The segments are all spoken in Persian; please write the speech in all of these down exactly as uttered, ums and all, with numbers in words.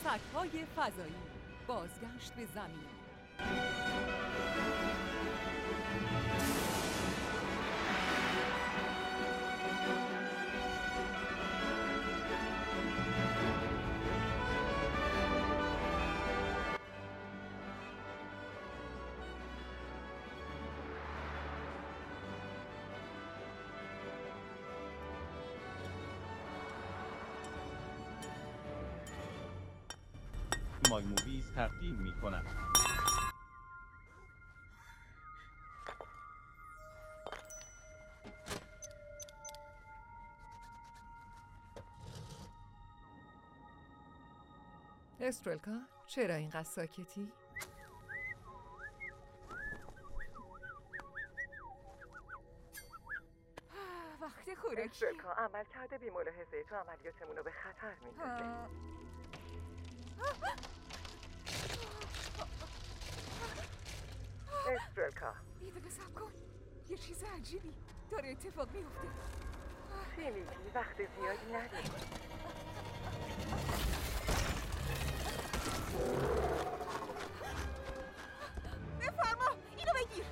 سگ‌های فضایی، بازگشت به زمین. مای موویز تقدیم می کند. استرلکا، چرا اینقدر ساکتی؟ وقتی خوراکی استرلکا، عمل کرده بی ملاحظه تو عملیاتمون رو به خطر میندازه. استرلکا، یه دقیقه صبر کن. یه چیز عجیبی داره اتفاق میفته. چی میگی؟ وقت زیادی نداری. بفرما اینو بگیر.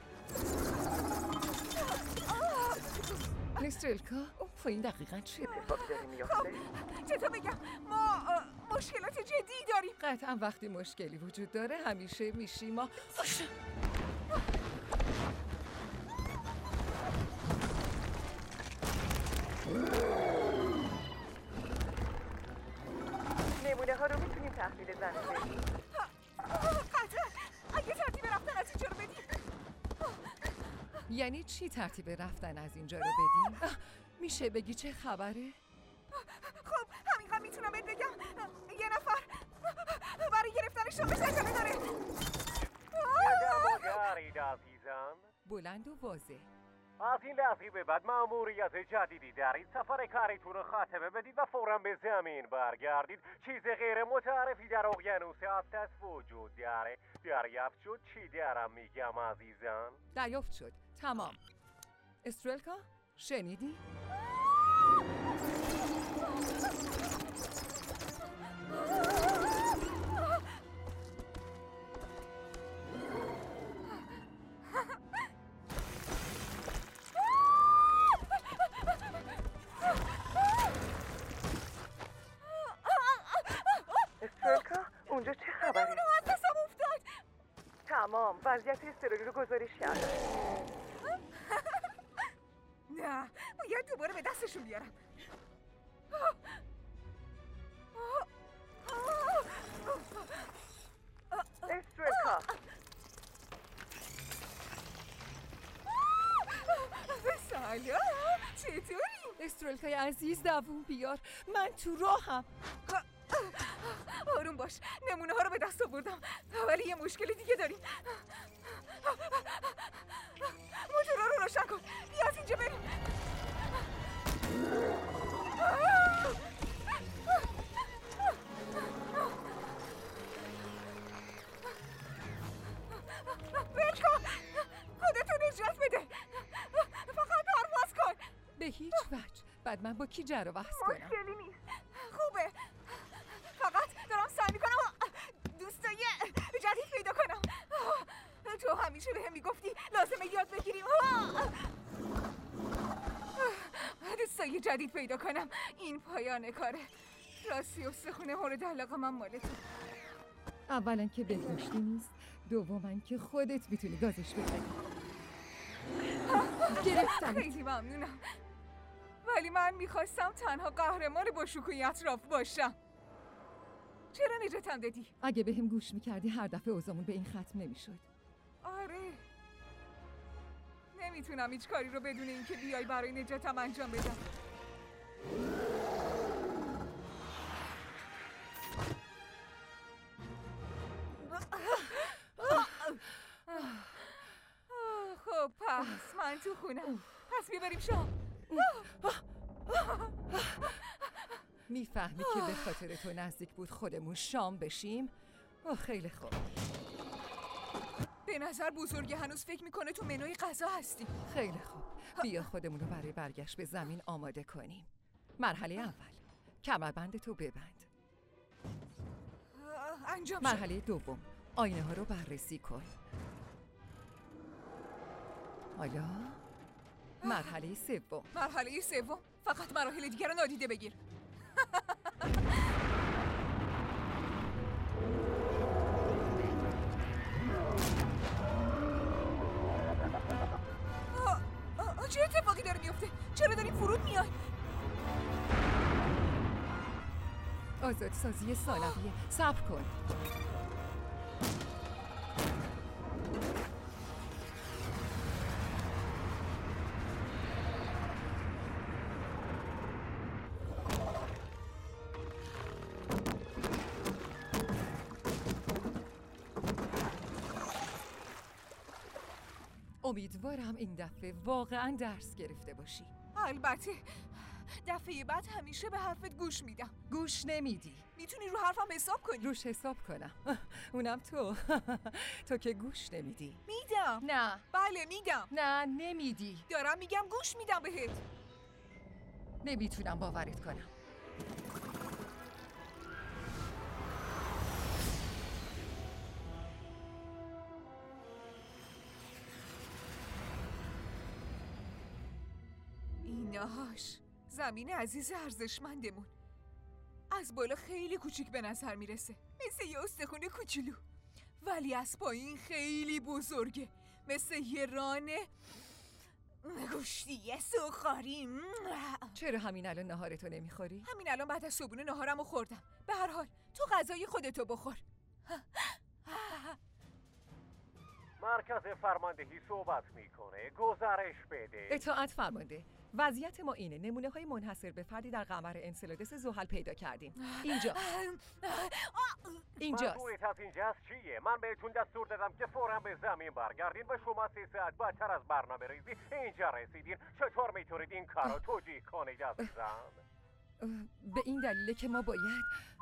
استرلکا، خب این دقیقا چه اتفاقی داره میفته؟ چطور بگم؟ ما مشکلات جدی داریم. قطعا وقتی مشکلی وجود داره همیشه میشی ما نمونه ها رو میتونیم تحویل زمین بدیم. قطعا اگه ترتیب رفتن از اینجا رو بدیم. یعنی چی ترتیب رفتن از اینجا رو بدیم؟ میشه بگی چه خبره؟ خب همینقدر میتونم بهت بگم. یه نفر برای گرفتن شامش عجله داره. بگرید عزیزم. بلند و واضح. از این لحظه به بعد مأموریت جدیدی دارید. سفر کاریتون رو خاتمه بدید و فوراً به زمین برگردید. چیز غیر متعارفی در اقیانوس اطلس وجود داره. دریافت شد؟ چی دارم میگم عزیزم؟ دریافت شد. تمام. استرلکا، شنیدی؟ استرلکا، اونجا چه خبره؟ اونو از دستم افتاد. تمام، وضعیت اضطراری رو گزارش کردم. نه، باید دوباره به دستشون بیارم. استرلکا، سلام، چطوری؟ استرلکای عزیز دووم بیار، من تو راهم. آروم باش، نمونه ها رو به دست آوردم ولی یه مشکل دیگه داریم. موتورا رو روشن کن، بیا از اینجا بریم. بل کن، خودتو نجات بده، فقط پرواز کن. به هیچ وجه. بعد من با کی جر و بحث کنم؟ مشکلی نیست، خوبه. فقط دارم سعی میکنم دوستای جدید پیدا کنم. تو همیشه به هم میگفتی لازمه یاد بگیریم دوستای جدید پیدا کنم. این پایان کاره. راستی استخونه مورد علاقه من مال تو. اولا که بهداشتی نیست، دوما که خودت میتونی گازش بزنی. گرفتم. خیلی ممنونم ولی من میخواستم تنها قهرمان با شکوی اطراف باشم. چرا نجاتم دادی؟ اگه به هم گوش میکردی هر دفعه اوضاعمون به این ختم نمیشد. آره، نمیتونم هیچ کاری رو بدون اینکه بیای برای نجاتم انجام بدم. خب پس من تو خونم. پس بیا بریم شام. میفهمی که به خاطر تو نزدیک بود خودمون شام بشیم؟ آه خیلی خوب. به نظر بزرگه هنوز فکر میکنه تو منوی غذا هستی. خیلی خوب، بیا خودمون رو برای برگشت به زمین آماده کنیم. مرحله اول، کمربند تو ببند. انجام شد. مرحله دوم، آینه ها رو بررسی کن. حالا مرحله سوم. مرحله سوم، فقط مراحل دیگر رو نادیده بگیر. آه، آه، چه اتفاقی داره میفته؟ چرا داریم فرود میای؟ آزادسازی ثانویه. صبر کن. امیدوارم این دفعه واقعا درس گرفته باشی. البته دفعه بعد همیشه به حرفت گوش میدم. گوش نمیدی. میتونی رو حرفم حساب کنی. روش حساب کنم. اونم تو. تو که گوش نمیدی. میدم. نه. بله میدم. نه نمیدی. دارم میگم گوش میدم بهت. نمیتونم باورت کنم. ایناهاش زمین عزیز ارزشمندمون. از بالا خیلی کوچیک به نظر میرسه، مثل یه استخونه کوچولو، ولی از پایین خیلی بزرگه، مثل یه ران گوشتی سوخاری. چرا همین الان ناهارتو نمیخوری؟ همین الان بعد از صبحونه ناهارمو خوردم. به هر حال تو غذای خودتو بخور. مرکز فرماندهی صحبت میکنه. گزارش بده. اطاعت فرمانده. وضعیت ما اینه. نمونه های منحصر به فردی در قمر انسلادس زحل پیدا کردیم. اینجا. اینجاست. منظورت از اینجاست چیه؟ من بهتون دستور دادم که فوراً به زمین برگردین و شما سه ساعت بعدتر از برنامه ریزی اینجا رسیدین. چطور میتونید این کارو توجیه کنید عزیزم؟ به این دلیله که ما باید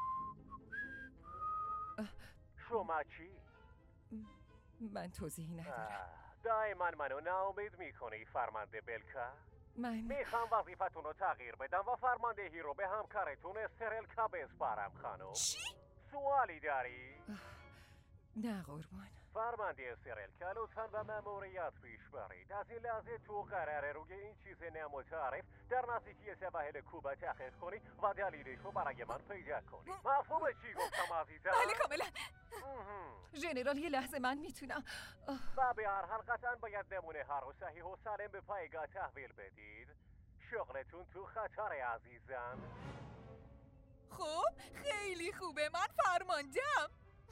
شما چی؟ من توضیحی ندارم. دائما منو ناامید میکنی فرمانده بلکا. من میخوام وظیفتون رو تغییر بدم و فرماندهی رو به همکارتون استرلکا بسپارم خانم. چی؟ سوالی داری؟ نه قربان. فرمانده استرلکا لطفاً به مأموریت پیش برید. از این لحظه تو قراره روی این چیز نامتعارف در نزدیکی سواحل کوبا تحقیق کنی و دلیلش رو برای من پیدا کنی. مفهومه چی گفتم عزیزم؟ بله کاملا. ژنرال یه لحظه من میتونم. و به هر حال قطعاً باید نمونه ها رو صحیح و سالم به پایگاه تحویل بدید. شغلتون تو خطر عزیزم. خب خیلی خوبه، من فرماندم.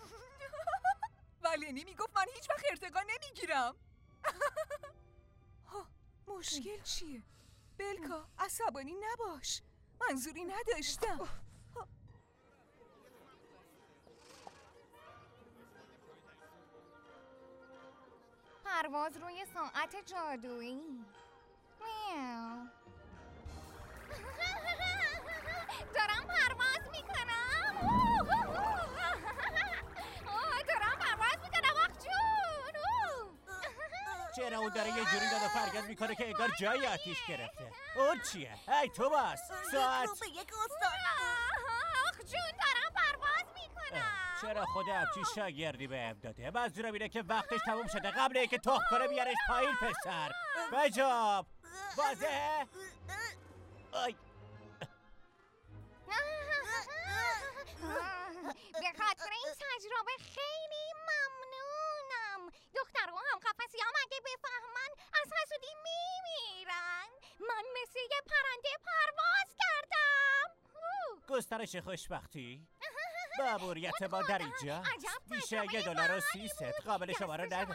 ولی میگفت من هیچ وقت ارتقا نمیگیرم. مشکل چیه؟ بلکا عصبانی نباش، منظوری نداشتم. پرواز روی ساعت جادویی. میاو. دارم پرواز میکنم. دارم پرواز میکنم آخ جون. چرا اون داره یه جوری داده فریاد میکنه که انگار جای آتیش گرفته؟ اون چیه؟ ای تو باس ساعت آخ جون دارم پرواز میکنم. چرا خود همچین شاگردی به ام داده؟ منظورم اینه که وقتش تموم شده، قبل اینکه تخ کنه بیارش پایین پسر. بجاب واضحه؟ آی به خاطر این تجربه خیلی ممنونم. دخترها هم قفسی هم اگه بفهمن از حسودی میمیرن. من مثل یه پرنده پرواز کردم. گسترش خوشبختی؟ مأموریت ما در اینجا میشه یه دلار و سی ست. قابل شما رو نداره.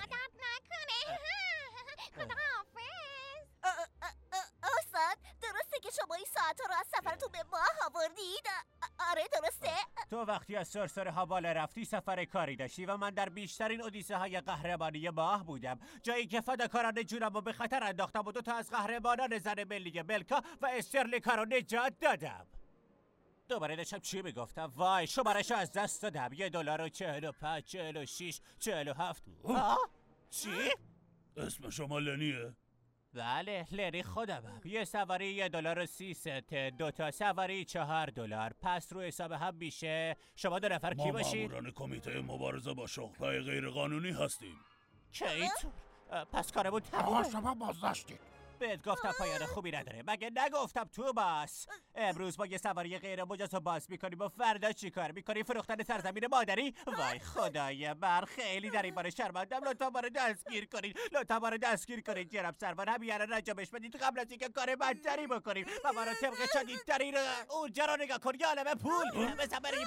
استاد درسته که شما این ساعت رو از سفرتون به ماه آوردید؟ آره درسته؟ تو وقتی از سرسره ها بالا رفتی سفر کاری داشتی و من در بیشترین اودیسه های قهرمانی ماه بودم، جایی که فداکارانه جونم رو به خطر انداختم و دو تا از قهرمانان زن ملی بلکا و استرلیکا رو نجات دادم. دوباره داشتم چی میگفتم؟ وای شمارش از دست دادم. یه دلار و چهل و پنج، چهل و شیش، چهل و هفت. چی؟ اسم شما لنیه؟ بله لری خودمم. یه سواری یه دلار و سی سنت، دو تا سواری چهار دلار. پس رو حساب هم میشه. شما دو نفر کی باشید؟ ما ماموران کمیته مبارزه با شغل‌های غیر قانونی هستیم. کیت؟ پس کارمون تمومه. شما بازداشتید. بهت گفتم پایان خوبی نداره. مگه نگفتم تو باس؟ امروز با یه سواری غیر مجاز باس میکنیم و فردا چی کار میکنیم؟ فروختن سرزمین مادری؟ وای خدای من، خیلی در این باره شرمندم. لطفا ما رو دستگیر کنید، لطفا ما رو دستگیر کنید جناب سروان. همین الان انجامش بدید قبل از اینکه کار بدتری بکنیم و ما رو طبق شدیدترین اونجا رو نگاه کن. یه عالمه پول بزن بریم.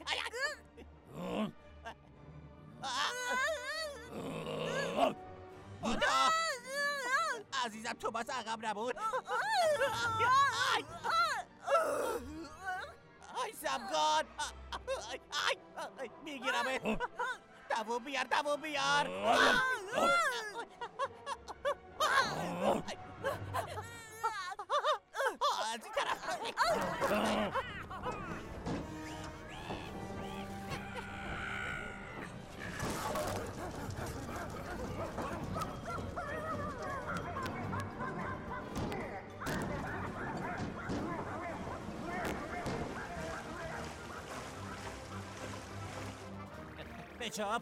خدا عزیزم توماس عقب نبود. آی سمگان میگیرمه. دووم بیار دووم بیار. از این طرف. بچاب.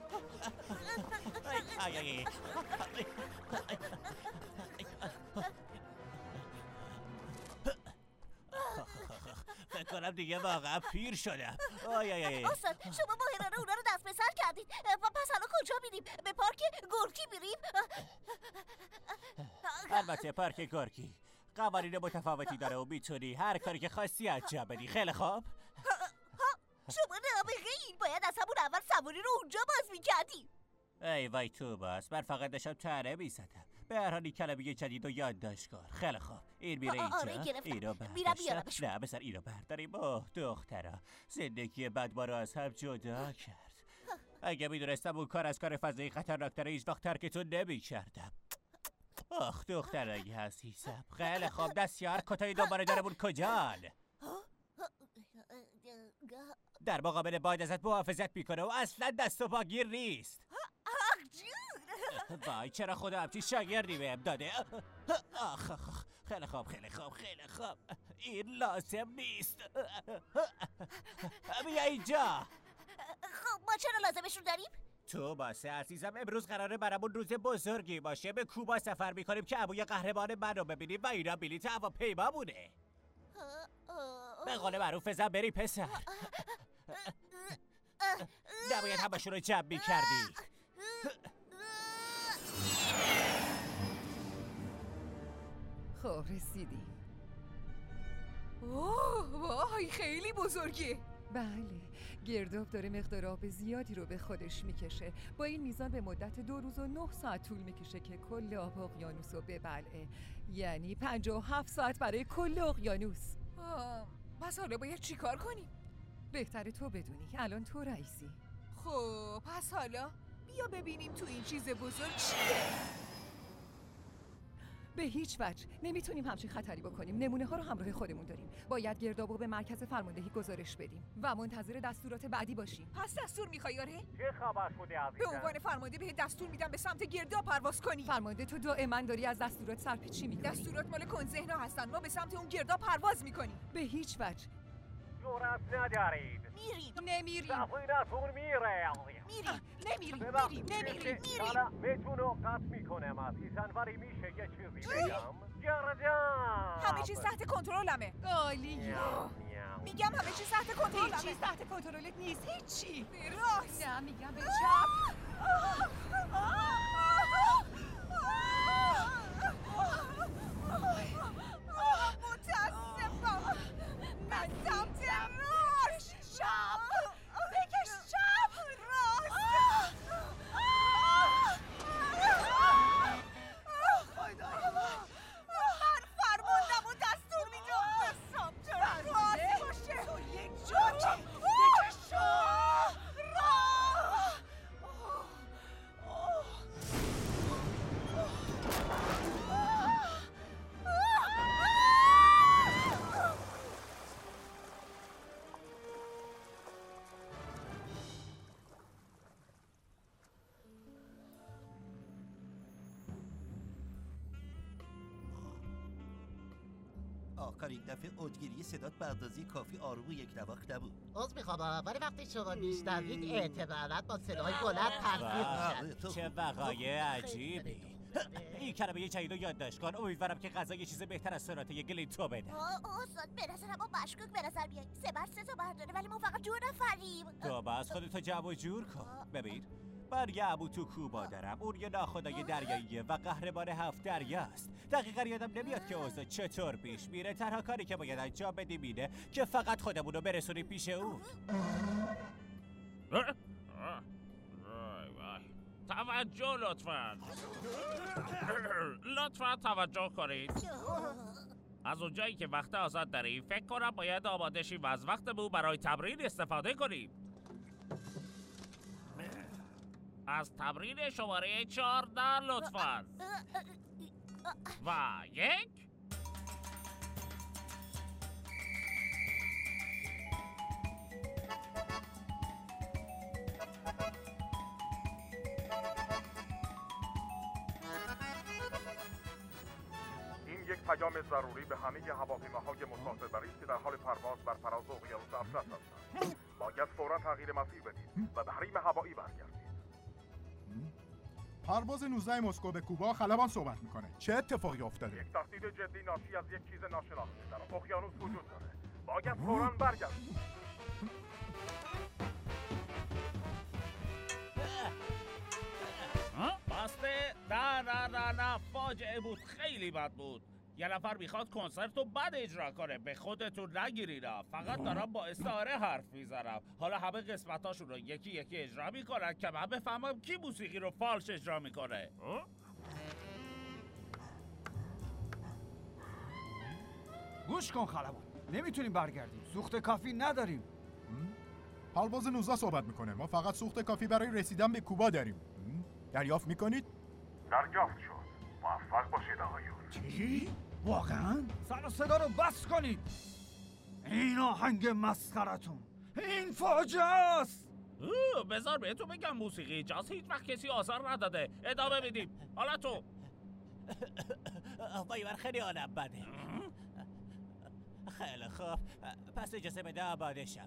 آی آی فکر کنم دیگه واقعا پیر شدم. آی آی آی استاد شما ماهرانه اونا رو دست به سر کردید. پس حالا کجا میریم؟ به پارک گورکی میریم؟ البته پارک گورکی قوانین متفاوتی داره و میتونی هر کاری که خواستی انجام بدی. خیلی خوب. شما نابغه‌اید. باید از همون اول سواری رو اونجا باز میکردیم. ای وای تو باس، من فقط داشتم تره میزدم. به هر حال این کلمه جدید و یادداشت کن. خیلی خوب این میره اینجا. آره گرفتم. اینو میرم بیارمش. نه بذار اینو برداریم. اوه دخترا، زندگی بد ما رو از هم جدا کرد. اگه میدونستم اون کار از کار فضایی خطرناکتره هیچ وقت ترکتون نمیکردم. آخ دخترای عزیزم. خیلی خوب دستیار کتای دوباره دارمون کجان؟ در مقابل باد ازت محافظت میکنه و اصلا دست و پا گیر نیست. وای چرا خدا همچین شاگردی بهم داده؟ آخ آخ خیلی خوب خیلی خوب خیلی خوب. این لازم نیست. بیا اینجا. خب ما چرا لازمشون داریم؟ تو باسه عزیزم امروز قراره برامون روز بزرگی باشه. به کوبا سفر میکنیم که عموی قهرمان من رو ببینیم و اینا بلیط هواپیما بونه. به قول معروف زن بری پسر. نباید همشون رو جمع میکردی. خب رسیدیم. اوه وای خیلی بزرگه. بله گرداب داره مقدار آب زیادی رو به خودش میکشه. با این میزان به مدت دو روز و نه ساعت طول میکشه که کل آب اقیانوس رو ببلعه. یعنی پنجاه و هفت ساعت برای کل اقیانوس. آه، پس حالا باید چی کار کنیم؟ بهتره تو بدونی. الان تو رئیسی. خب پس حالا بیا ببینیم تو این چیز بزرگ چیه. به هیچ وجه نمیتونیم همچین خطری بکنیم. نمونه ها رو همراه خودمون داریم. باید گردابو به مرکز فرماندهی گزارش بدیم و منتظر دستورات بعدی باشیم. پس دستور میخوای آره؟ چه خبر شده عزیزم؟ به عنوان فرمانده به دستور میدم به سمت گرداب پرواز کنی. فرمانده تو دائما داری از دستورات سرپیچی میکنی. دستورات مال کنزهنا هستن. ما به سمت اون گرداب پرواز میکنیم. به هیچ وجه. جرأت ندارید. میریم. نمیریم. سفینتون میره. میریم. نمیریم. ببخشید نمیریم. نمیریم. حالا میتونو قطع میکنم عزیزن ولی میشه یه چیزی بگم. گردم همه چیز تحت کنترلمه. عالیه. میگم همه چیز تحت هیچ کنترلمه. چیز تحت کنترلت نیست. هیچی. به راست. نه میگم به چپ. متاسفم. من سمت راست. چپ. بکش چپ. راست. من فرماندم و دستور میدم به سمت راست باشه. تو یک جوکی. بکش چپ. شاهکار این دفعه اوجگیری صدات به اندازه کافی آروم و یک نواخت نبود. عذر میخوام ولی وقتی شما میشنوید اعتبارات با صدای بلند تفسیر میشن. چه وقایع عجیبی. این کلمه جدید رو یادداشت کن. امیدوارم که غذا یه چیز بهتر از سناته گلیتو بده. استاد به نظرم ما مشکوک به نظر میای. سه بر سه تا برداره ولی ما فقط دو نفریم. تو باز خودتو جمع و جور کن. ببین من یه عمو تو کوبا دارم. اون یه ناخدای دریاییه و قهرمان هفت دریاست. دقیقا یادم نمیاد که اوضاع چطور پیش میره. تنها کاری که باید انجام بدیم اینه که فقط خودمون رو برسونیم پیش اون. توجه لطفاً. لطفاً توجه کنید. از اونجایی که وقت آزاد داریم فکر کنم باید آماده شیم و از وقتمون برای تمرین استفاده کنیم. از تمرین شماره چهارده لطفاً. و یک یک پیام ضروری به همه هواپیماهای مسافربری است که در حال پرواز بر فراز اقیانوس اطلس هستند. باید فوراً تغییر مسیر بدید و به حریم هوایی برگردید. پرواز نوزده مسکو به کوبا خلبان صحبت میکنه. چه اتفاقی افتاده؟ یک تهدید جدی ناشی از یک چیز ناشناخته در اقیانوس وجود داره. باید فوراً برگردید. بسته؟ نه نه نه نه فاجعه بود. خیلی بد بود. یه نفر میخواد کنسرت رو بد اجرا کنه. به خودتون نگیرینا. فقط دارم با استعاره حرف میزنم. حالا همه قسمتاشون رو یکی یکی اجرا میکنن که من بفهمم کی موسیقی رو فالش اجرا میکنه. گوش کن خلبان، نمیتونیم برگردیم. سوخت کافی نداریم. پرواز نوزده صحبت میکنه. ما فقط سوخت کافی برای رسیدن به کوبا داریم. دریافت میکنید؟ دریافت شد. موفق باشید آقایون. چی؟ واقعا؟ سر و صدا رو بس کنید. این آهنگ مسخرتون این فاجعه است. بذار بهتون بگم موسیقی جاز هیچ وقت کسی آثار نداده. ادامه بدیم. حالا تو وای من خیلی حالم بده. خیلی خوب پس اجازه بده آماده شم.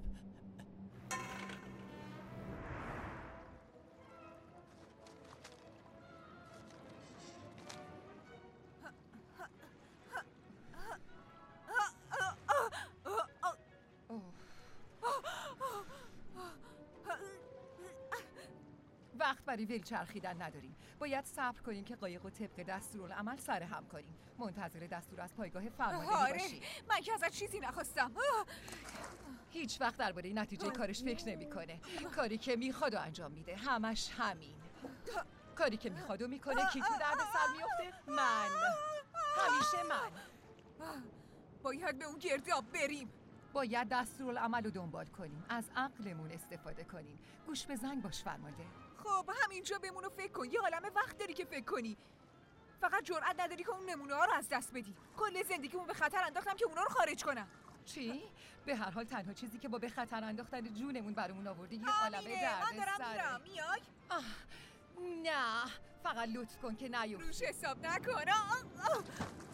وقت برای ویل چرخیدن نداریم. باید صبر کنیم که قایق و طبق دستورالعمل سر هم کنیم. منتظر دستور از پایگاه فرماندهی آره باشیم. من که ازت چیزی نخواستم. هیچ وقت درباره نتیجه کارش فکر نمیکنه. کاری که میخواد و انجام میده. همش همین. کاری که میخواد و میکنه. کی تو درد سر میفته؟ من. همیشه من. باید به اون گرداب بریم. باید دستورالعمل رو دنبال کنیم. از عقلمون استفاده کنیم. گوش به زنگ باش فرمانده. خب همینجا بمون و فکر کن. یه عالمه وقت داری که فکر کنی. فقط جرئت نداری که اون نمونه ها رو از دست بدی. کل زندگیمو به خطر انداختم که اونا رو خارج کنم. چی؟ به هر حال تنها چیزی که با به خطر انداختن جونمون برامون آورده یه عالمه درد من دارم سره. میرم. میای؟ آه نه فقط لطف کن که نیفتی. روش حساب نکن. آه آه.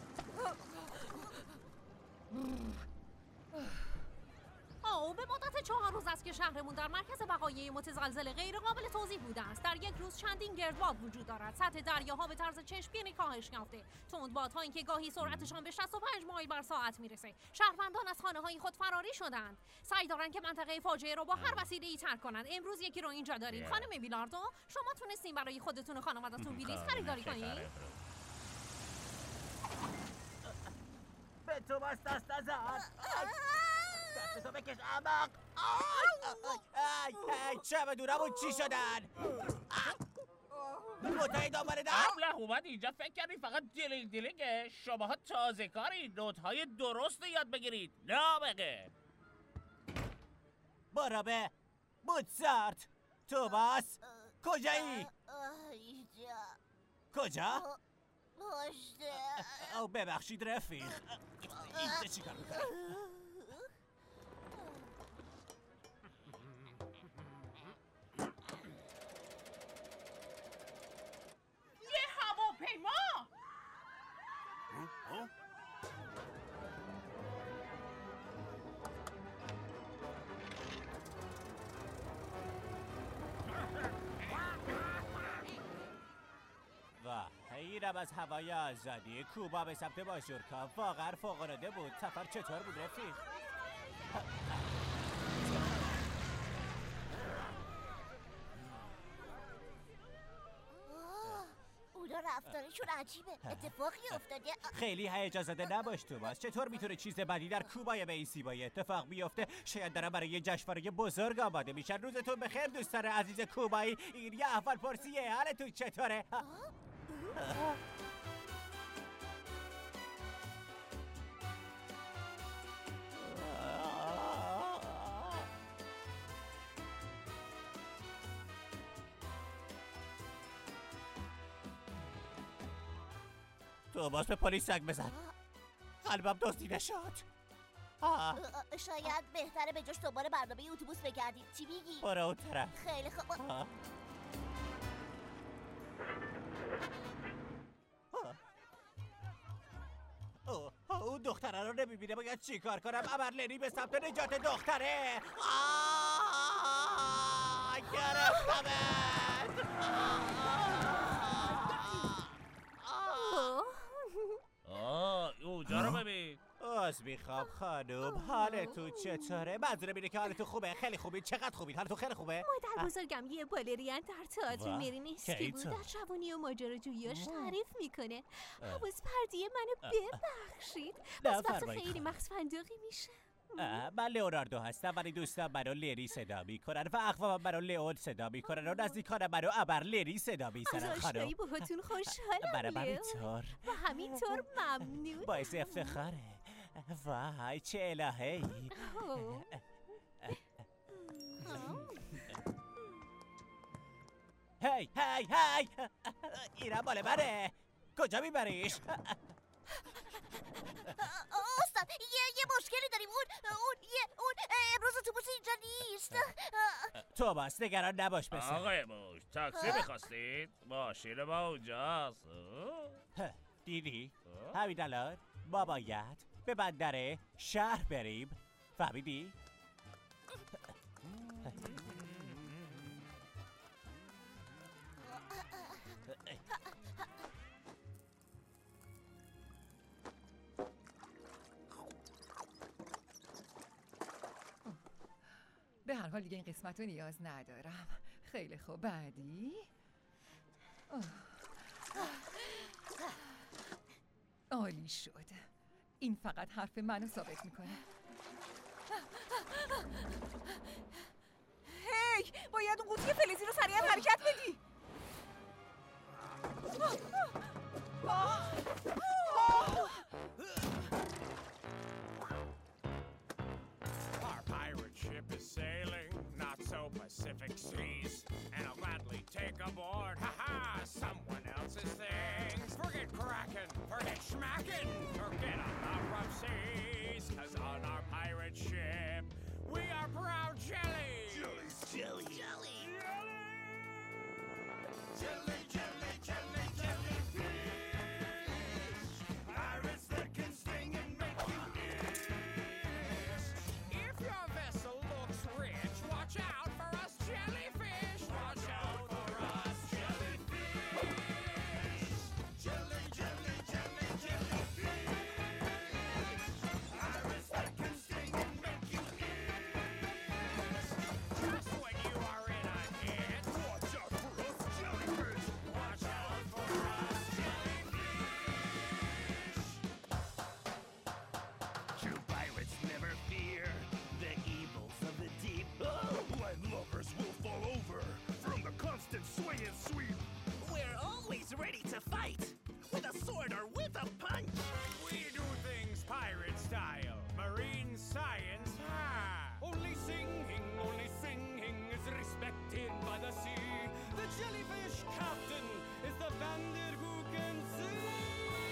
آه به مدت چهار روز است که شهرمون در مرکز وقایع متزلزل غیر قابل توضیح بوده است. در یک روز چندین گردباد وجود دارد. سطح دریاها به طرز چشمگیری کاهش یافته. تندبادهایی که گاهی سرعتشان به شصت و پنج مایل بر ساعت میرسه. شهروندان از خانه‌های خود فراری شدند. سعی دارند که منطقه فاجعه رو با هر وسیله‌ای ترک کنند. امروز یکی رو اینجا داریم. خانم ویلاردو، شما تونستین برای خودتون و خانواده‌تون بلیط خریداری کنید؟ به تو بس دست نزن. دستتو بکش احمق. چه بدونمون چی شدن؟ نوتای دامنه دم؟ قبل اومد اینجا فکر کردی فقط دیلینگ دیلینگه. شماها تازه کاری نوتهای درست یاد بگیرید. نابغه برو به موزارت. توماس کجایی؟ اینجا. کجا؟ پشته. او ببخشید رفیق. اینجا چی کار میکنه؟ یه هواپیما. میرم از هوای آزادی کوبا به سمت ماژورکا. واقعا فوق‌العاده بود. سفر چطور بود رفیق؟ اونا رفتارشون عجیبه. اتفاقی افتاده. خیلی هیجان زده نباش توماس. چطور میتونه چیز بدی در کوبای به این زیبایی اتفاق بیفته؟ شاید دارن برای یه جشنواره بزرگ آماده میشن. روزتون بخیر دوستان عزیز کوبایی. این یه احوال پرسیه. حالتون چطوره؟ توماس به پلیس زنگ بزن. قلبم دزدیده شد. شاید بهتره به جاش دنبال برنامه اتوبوس بگردیم. چی میگی؟ برو اون طرف. خیلی خوب. اون دختره رو نمیبینه. باید چی کار کنم؟ ابرلنی به سمت نجات دختره. گرفتمت. آه اونجا رو ببین. از میخوام خانوم حالتون چطوره؟ منظورم اینه که حالتون خوبه؟ خیلی خوبی. چقدر خوبی؟ حالتون خیلی خوبه؟ مادر بزرگم یه بالرین در تئاتر مری نیسکی بود. در جوانی و ماجراجوییاش تعریف میکنه. حواس پردی منو ببخشید. از وقت خیلی مغز فندقی میشه. من لئوناردو هستم ولی دوستم منو لری صدا میکنن و اقوامم منو لئون صدا میکنن و نزدیکانم منو ابرلنی صدا میزنن. از آشنایی باهاتون خوشحالم برای من اینطور و همینطور ممنون. باعث افتخاره. وای چه الهه‌ای. هی هی هی اینا مال منه. کجا میبریش؟ استاد یه یه مشکلی داریم. اون اون یه اون امروز اتوبوس اینجا نیست. توماس نگران نباش بسه. آقای موش تاکسی میخواستید؟ ماشین ما اونجاست. دیدی؟ همین الان ما باید به بندر شهر بریم. فهمیدی؟ به هر حال دیگه این قسمت رو نیاز ندارم. خیلی خوب بعدی. عالی شد. این فقط حرف منو ثابت میکنه. هی باید اون قوطی فلزی رو سریعا حرکت بدی. Our pirate ship is sailing not so Pacific seas, and I'll gladly take aboard, ha-ha, someone else's things. Forget cracking, forget schmacking, forget about rough seas, 'cause on our pirate ship, we are proud jelly. Jelly's jelly. Jelly. Jelly, jelly, jelly, jellyfish. Pirates that can sting and make you itch. If your vessel looks rich, watch out for us jellyfish. Watch out for us jellyfish. Jelly, jelly, jelly, jellyfish. Pirates that can sting and make you itch. Just when you are in a hit, watch out for us jellyfish. Watch out for us jellyfish. True pirates never fear the evils of the deep. Oh, landlubbers will fall over from the constant sway and sweep. We're always ready to fight with a sword or with a punch. We do things pirate style, marine science high. Only singing, only singing is respected by the sea. The jellyfish captain is the bandit who can sing.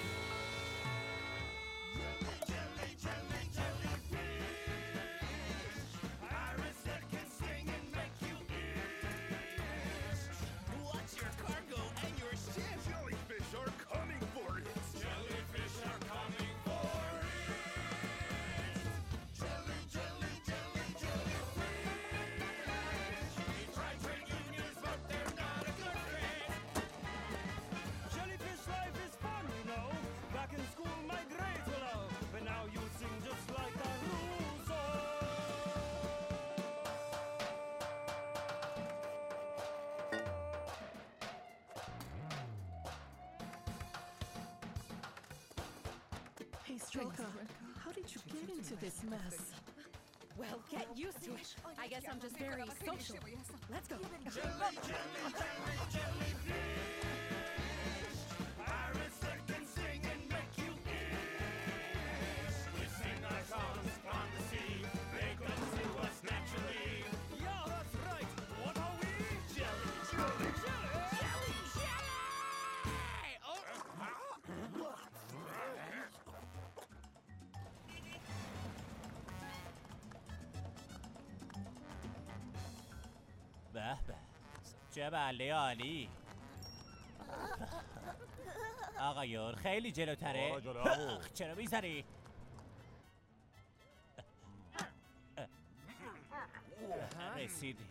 Jelly, jelly, jelly, jellyfish. Pirates that can sting and make you itch. Watch your cargo and your ship. Jellyfish are coming for it. Jellyfish are coming for it. Jelly, jelly, jelly, jellyfish. We tried trade unions, but they're not a good fit. Jellyfish life is Velka, how did you get into this mess? Well, get used to it. I guess I'm just very social. Let's go. Jelly, jelly, jelly, jellyfish. Pirates that can sing and make you itch. We sing our songs on the sea. They come to us naturally. Yeah, that's right. What are we? Jelly, jelly, jelly. Jelly, jelly. Oh. به به چه بله عالی. آقایون خیلی جلوتره. چرا میزنی؟ رسیدیم.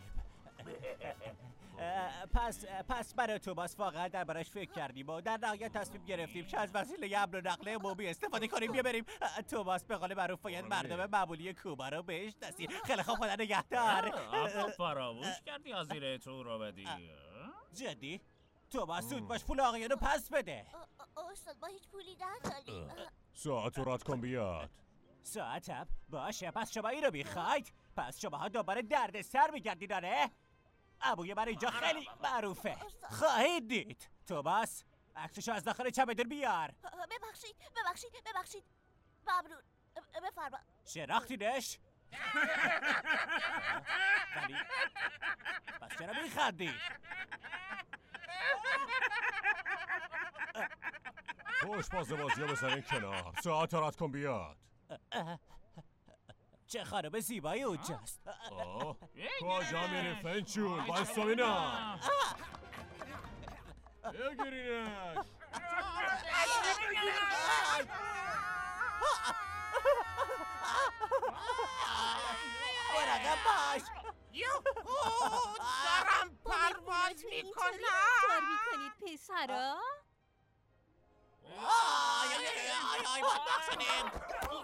پس پس برای توماس واقعا دربارش فکر کردیم و در نهایت تصمیم گرفتیم که از وسیله امن و نقل عمومی استفاده کنیم. بیا بریم. توماس به قول معروف باید مردم معمولی کوبا رو بشناسی. خیلی خوب، خدا نگهدار. اما فراموش کردی از زیر تو رو بدی. جدی؟ توماس زود باش پول آقایانو پس بده. استاد ما هیچ پولی نداریم. ساعت رو رد کن بیاد. ساعتم؟ باشه، پس شما این رو میخواید؟ پس شما ها دوباره درد سر میگردید داره؟ ابوی من اینجا خیلی معروفه، خواهید دید. توماس عکسشو از داخل چمدون بیار. ببخشید ببخشید ببخشید ممنون. بفرما. شناختیدش؟ ولی پس چرا میخندی؟ خوش بازه بازی ها بزنین کنار. ساعت رو رد کن بیاد. چه خانم زیبایی اونجاست. کجا میری فنچون؟ بایستا بینم. بگیرینش. برقه باش. یوهو دارم پرواز میکنم. کار میکنید پسرا؟ آی آی آی آی بدبخ شدیم.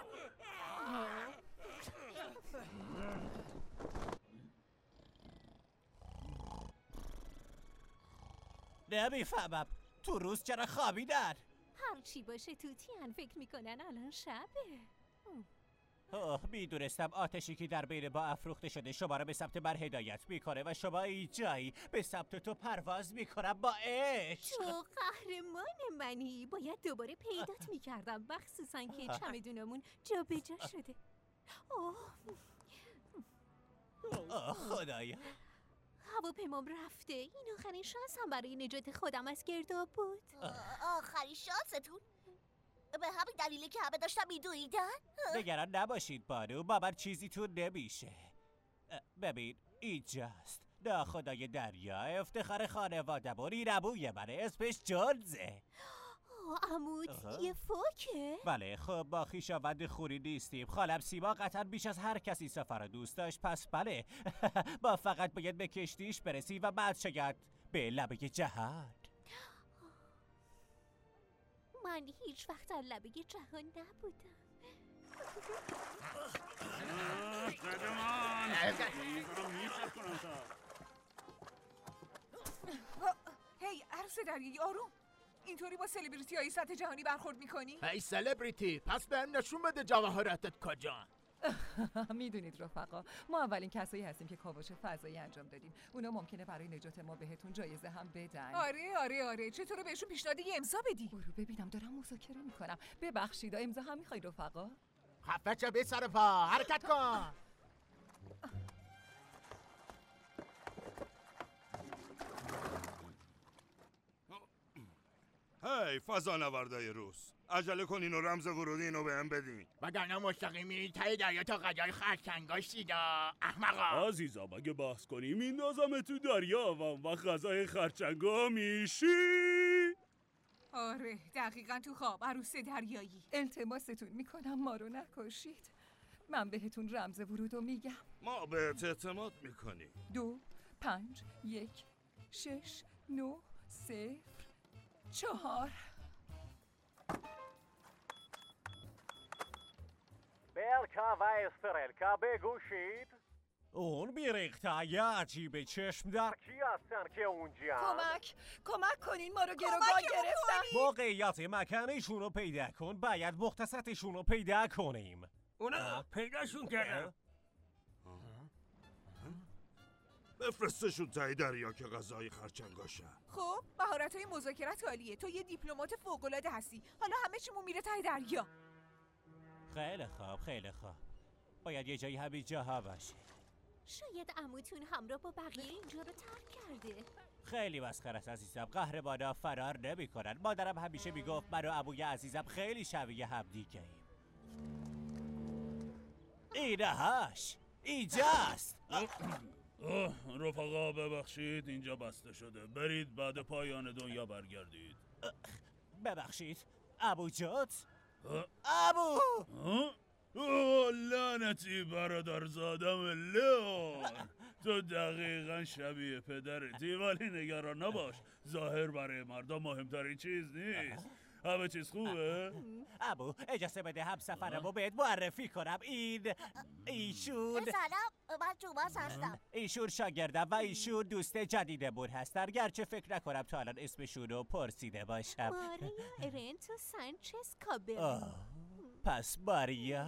نمیفهمم تو روز چرا خوابیدن؟ هرچی باشه توتیان فکر میکنن الان شبه. اوه میدونستم آتشی که در بین با افروخته شده شما را به سمت من هدایت میکنه و شما اینجایی به سمت تو پرواز میکنم با عشق. تو قهرمان منی. باید دوباره پیدات میکردم، مخصوصا که چمدونمون جا به جا شده. اوه اوه خدایا، هواپیمام رفته. این آخرین شانسم برای نجات خودم از گرداب بود. آخرین شانستون؟ به همین دلیلی که همه داشتن میدویدن؟ نگران نباشید بانو، با من چیزی تو نمیشه. ببین اینجاست ناخدای دریا، افتخار خانوادمون، این عموی منه، اسمش جونزه. عمود یه فوکه؟ بله خب با خویشاوند خوری نیستیم. خالم سیما قطعا بیش از هر کسی سفر رو دوست داشت، پس بله با فقط باید به کشتیش برسی و بعد شاید به لبه جهان. من هیچ وقت در لبه جهان نبودم. هی عرض دریایی آروم. اینطوری با سلبریتی های سطح جهانی برخورد میکنی؟ هی سلبریتی، پس بهم نشون بده جواهراتت کجا. میدونید رفقا، ما اولین کسایی هستیم که کاوش فضایی انجام دادیم. اونا ممکنه برای نجات ما بهتون جایزه هم بدن. آره آره آره چطور بهشون پیشنهاد یه امضا بدی؟ برو ببینم، دارم مذاکره میکنم. ببخشید امضا هم میخوای رفقا؟ خفه چه بی سر پا، حرکت کن. هی فضانوردای روس، عجله کنین و رمز ورودی اینو بهم بدین. وگرنه مستقیم میرین ته دریا تا قجای خرچنگاش دیدا احمقا. عزیزم اگه بحث کنیم میندازم تو دریا و اون وقت غذای خرچنگا میشی. آره دقیقا تو خواب عروس دریایی. التماستون میکنم ما رو نکشید. من بهتون رمز ورودو میگم. ما بهت اعتماد میکنیم. دو پنج یک شش نو صفر چهار. بلکا و استرلکا بگوشید. اون بیریخته یه عجیب چشم در کی هستن که اونجا؟ کمک کمک کنین، ما رو گروگان گرفتن. موقعیت مکانیشون رو پیدا کن. باید مختصاتشون رو پیدا کنیم. اونا پیداشون کردم. بفرستشون تایی دریا که غذای خرچنگاشن. خب مهارت‌های مذاکرت عالیه. تو یه دیپلمات فوق‌العاده هستی. حالا همه چیمون میره ته دریا. خیلی خوب خیلی خوب. باید یه جایی همین جاها باشه. شاید عموتون همراه با بقیه اینجا رو ترک کرده. خیلی مسخره است عزیزم. قهرمانا فرار نمی کنن. مادرم همیشه میگفت من و عموی عزیزم خیلی شبیه هم دیگه‌ایم. اینهاش اینجاست. رفقا ببخشید اینجا بسته شده. برید بعد پایان دنیا برگردید. ببخشید ابو جات؟ ابو اوه لعنتی برادرزادم لئون، تو دقیقا شبیه پدرتی، ولی نگران نباش، ظاهر برای مردم مهمترین چیز نیست. همه چیز خوبه؟ ابو اجازه بده هم سفرمو بهت معرفی کنم. این ایشون سلام، من توماس هستم. ایشون شاگردم و ایشون دوست جدیدمون هستن، گرچه فکر نکنم تا الان اسمشون رو پرسیده باشم. ماریا ارنتو سانچز کابل. پس ماریا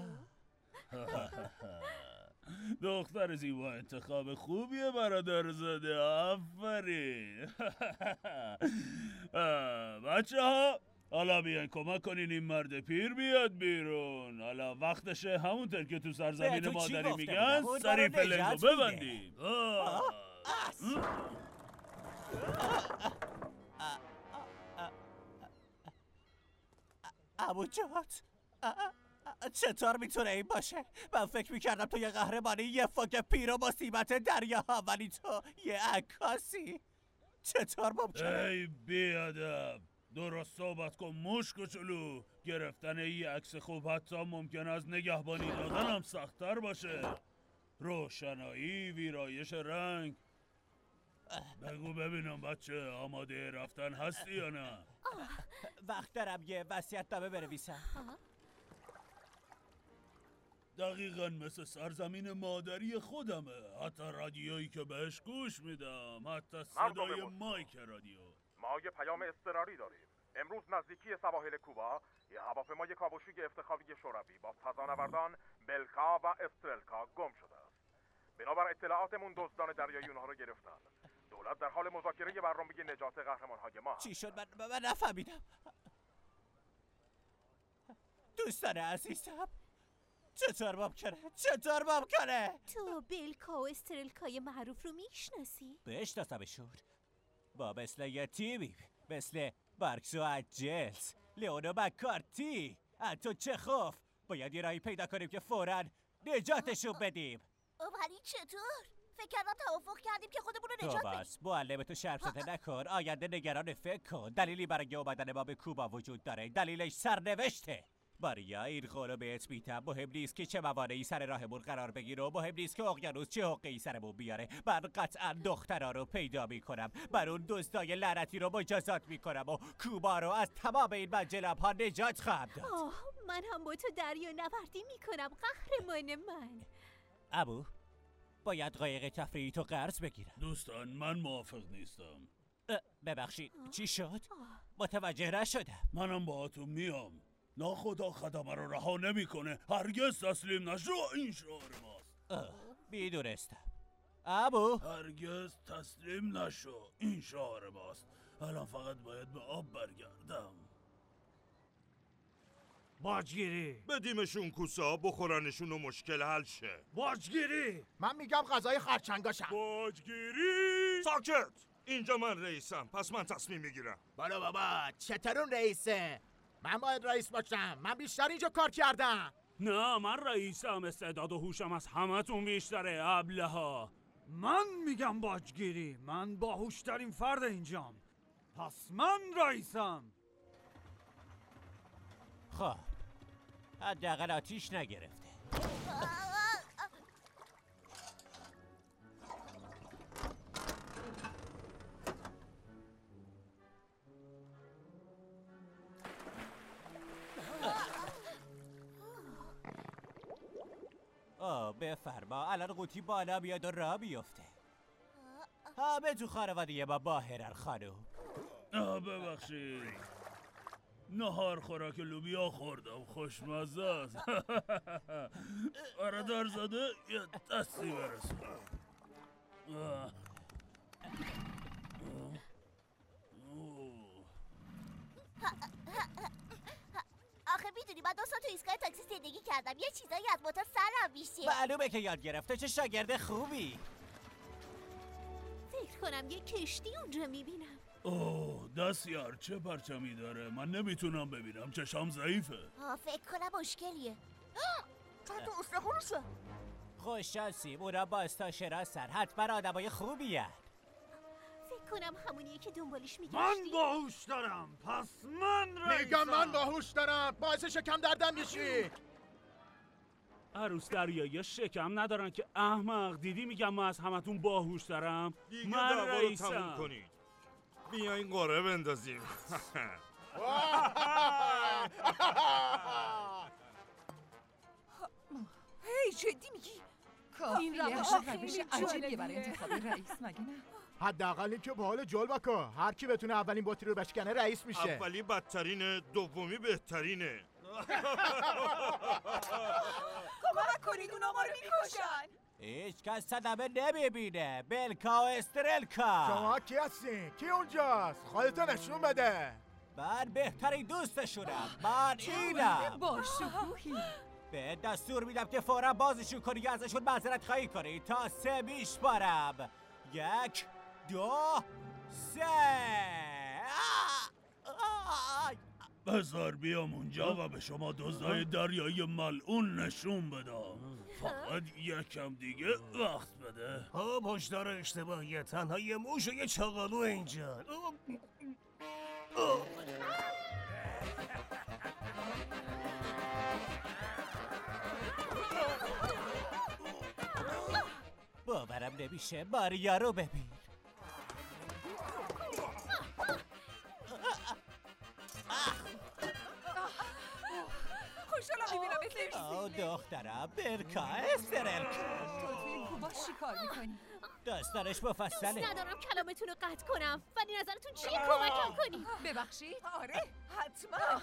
دختر زیبا انتخاب خوبیه برادرزاده. آفرین. بچه ها حالا بیاین کمک کنین این مرد پیر بیاد بیرون. حالا وقتشه همونطور که تو سرزمین مادری میگن سری فلنگو ببندیم. ابو جات چطور میتونه این باشه؟ من فکر میکردم تو یه قهرمانی یه فوق پیر و مصیبت دریاها، ولی تو یه عکاسی. چطور ممکنه؟ ای بیادب، درست صحبت کن موش کوچولو. گرفتن یه عکس خوب حتی ممکن است نگهبانی دادن هم سخت‌تر باشه. روشنایی، ویرایش رنگ. بگو ببینم بچه آماده رفتن هستی یا نه؟ وقت دارم یه وصیت‌نامه بنویسم. دقیقاً مثل سرزمین مادری خودمه. حتی رادیویی که بهش گوش میدم، حتی صدای مایک رادیو. ما یه پیام اضطراری داریم. امروز نزدیکی سواحل کوبا یه هواپیمای کاوشوی افتخاری شوروی با فضانوردان بلکا و استرلکا گم شده است. بنابر اطلاعاتمون دزدان دریایی اونها رو گرفتن. دولت در حال مذاکره برنامه نجات قهرمان‌های ما. چی شد؟ من, من نفهمیدم. دوستان عزیزم چطور ممکنه؟ چطور ممکنه؟ تو بلکا و استرلکای معروف رو میشناسی؟ بشناسمشون. با مثل یه تیمی مثل بارکس و اجلز، لئون و مکارتی، انتو چخوف. باید یه راهی پیدا کنیم که فوراً نجاتشون بدیم. ولی چطور؟ فکر کردم توافق کردیم که خودمون رو نجات بدیم. تو بس معلمتو شرم زده نکن. آینده نگران فکر کن. دلیلی برای اومدن ما به کوبا وجود داره. دلیلش سرنوشته. ماریا این قولو بهت میتم. مهم نیست که چه موانعی سر راهمون قرار بگیره و مهم نیست که اقیانوس چه حقی سرمون بیاره. من قطعا دخترا رو پیدا میکنم. من اون دزدای لعنتی رو مجازات میکنم و کوبا رو از تمام این منجلب ها نجات خواهم داد. آه من هم با تو دریا نوردی میکنم قهرمان من. ابو باید قایق تفریحی تو قرض بگیرم. دوستان من موافق نیستم. ببخشید چی شد؟ متوجه نشدم. منم باهاتون میام. ناخدا خدمه رو رها نمیکنه. هرگز تسلیم نشو. این شعار ماست. میدونستم. ابو هرگز تسلیم نشو. این شعار ماست. الان فقط باید به آب برگردم. باجگیری بدیمشون کوسا بخورنشون و مشکل حل شه. باجگیری من میگم غذای خرچنگاشم. باجگیری ساکت. اینجا من رئیسم، پس من تصمیم میگیرم. بالا بابا چطور اون رئیسه؟ من باید رئیس باشم. من بیشتر اینجا کار کردم. نه من رئیسم. استعداد و هوشم از همتون بیشتره ابله‌ها. من میگم باجگیری. من باهوشترین فرد اینجام. پس من رئیسم. خب حداقل آتیش نگرفته. آه بفرما، الان قوطی بالا بیاد و را بیفته. همه تو خانواده ما باهرن خانم. آه ببخشید، نهار خوراک لوبیا خوردم، خوشمزه است. برادر زاده یه دستی برسون. آه. آخه میدونی من دو سال تو ایستگاه تاکسی زندگی کردم، یه چیزایی از موتور سرم میشه. معلومه که یاد گرفته، چه شاگرد خوبی. فکر کنم یه کشتی اونجا میبینم. اوه دستیار چه پرچمی داره، من نمیتونم ببینم، چشام ضعیفه. آه فکر کنم مشکلیه. چون تو استخونشه. خوش شانسی، اونا با استاشراسن، حتما آدمای خوبی هن. فکر کنم همونیه که دنبالش میگشتی. من باهوش دارم، پس من رئیسم. میگم من باهوش دارم، باعث شکم دردم میشی. عروس دریایی شکم ندارن که احمق. دیدی میگم من از همتون باهوش دارم. دیگه من دعوا رو رئیسم. تموم کنید. بیاین قره بندازیم. هی جدی میگی؟ این روش روش عجیبیه برای انتخاب رئیس مگه نه؟ حداقل اینکه به حال جلوکا هر کی بتونه اولین بطری رو بشکنه رئیس میشه. اولی بدترینه، دومی بهترینه. کمک کنید اونا ما رو میکشن. هیچ کس صدمه نمیبینه. بلکا و استرلکا. شما کی هستین؟ کی اونجاست؟ خودتو نشون بده. من بهترین دوستشونم. من اینم. با شکوهی. به دستور میدم که فورا بازشون کنی یا ازشون معذرت خواهی کنی تا سه میشمارم. یک دو سه. بذار بیام اونجا و به شما دزدای دریایی ملعون نشون بدم. فقط یکم دیگه وقت بده. ها پشتار اشتباهیه، تنها یه موش و یه چاقالو اینجا. باورم نمیشه، ماریا رو ببین. خوشحالم میبینم ات. آه دخترم، بلکا استرلکا. تو توی کوبا چیکار میکنی؟ داستانش مفصله. دوست ندارم کلامتون رو قطع کنم، ولی نظرتون چیه کمکم کنی؟ ببخشید؟ آره حتما.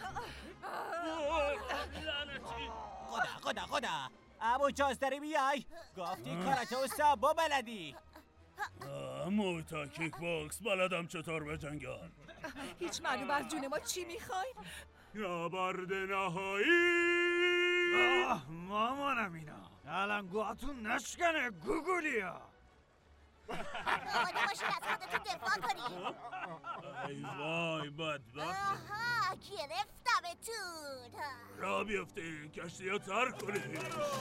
خدا خدا خدا. ابو جاز داری بیای؟ گفتی کاراته و سامبو بلدی. موتا کیک باکس بلدم چطور بجنگم. هیچ معلوم از جون ما چی میخواین؟ نبرد نهایی. آه مامانم اینا الان گوهاتون نشکنه گوگولیا. آماده باشید از خودتون دفاع کنید. ای وای بدبخت. آها گرفتمتون. را بیفته کشتی ها ترک کنید.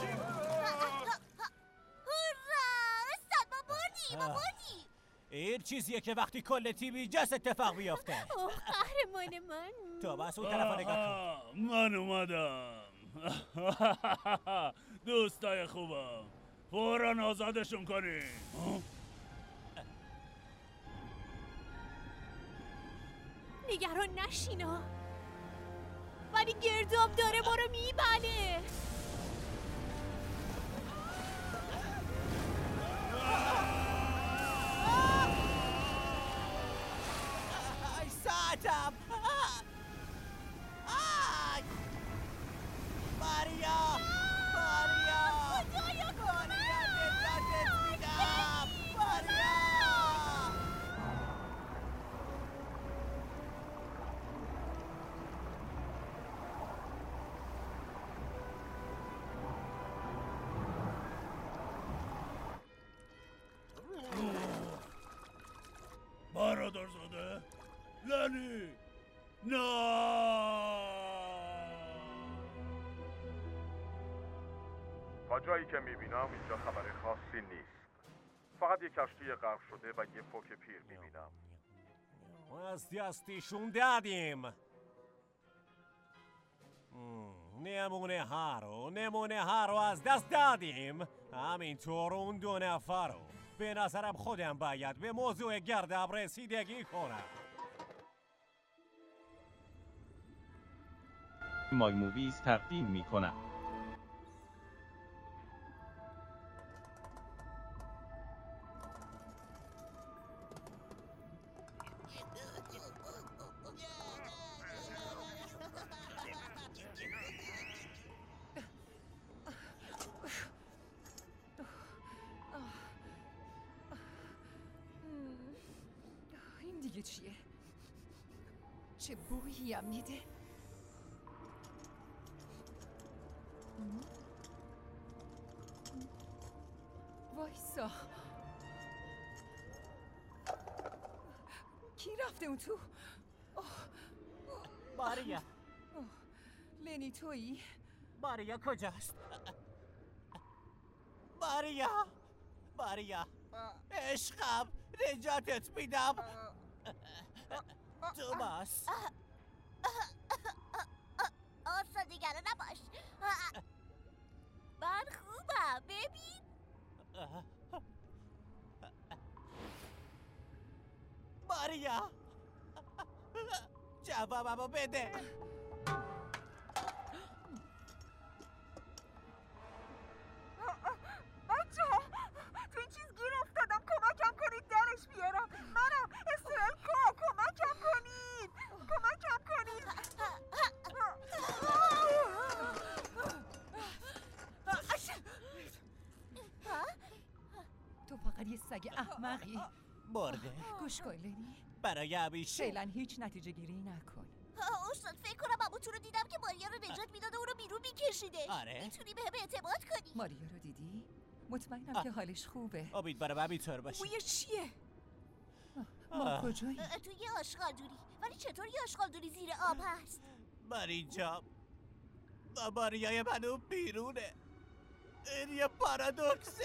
هورا استاد ما بردی ما بردی. این چیزیه که وقتی کل تیم اینجاست اتفاق بیفته. اوه قهرمان من. تو بس اون طرف نگاه کن. من اومدم. دوستای خوبم فوراً آزادشون کنین. نگران نشینا، ولی گرداب داره ما رو میبله. ای ساعتم. آی ماریا ماریا خدایا ماریا نجاتت میدم. ماریا برادرزاده لنی نه. تا جایی که میبینم اینجا خبر خاصی نیست. فقط یه کشتی غرق شده و یه فوک پیر میبینم. از دستیشون دادیم. نمونه ها رو نمونه ها رو از دست دادیم. همینطور اون دو نفر رو. به نظرم خودم باید به موضوع گرداب رسیدگی کنم. مای موویز تقدیم می کنم. که چیه؟ چه بویی هم میده؟ وایسا، کی رفته اون تو؟ ماریا. لنی تویی؟ ماریا کجاست؟ ماریا ماریا عشقم، نجاتت میدم. توماس آسا دیگره نباش. من خوبم، ببین. ماریا جوابمو بده. بچه ها تو این چیز گیر افتادم، کمکم کنید درش بیارم. منم استرلکا، کمکم کنید، کمکم کنید. تو فقط یه سگ احمقی. مرده. گوش کن لنی، برای همیشه. فعلا هیچ نتیجه گیری نکن. استاد فکر کنم عموتون رو دیدم که ماریا رو نجات میداد و اون رو بیرون میکشیده. آره؟ میتونی بهم اعتماد کنی؟ ماریا رو دیدی؟ مطمئنم آه. که حالش خوبه. امیدوارم همینطور باشه. بوی چیه؟ ما کجایی؟ توی یه آشغالدونی. ولی چطور یه آشغالدونی زیر آب هست؟ من اینجا با ماریای منو بیرونه. این یه پارادوکسه.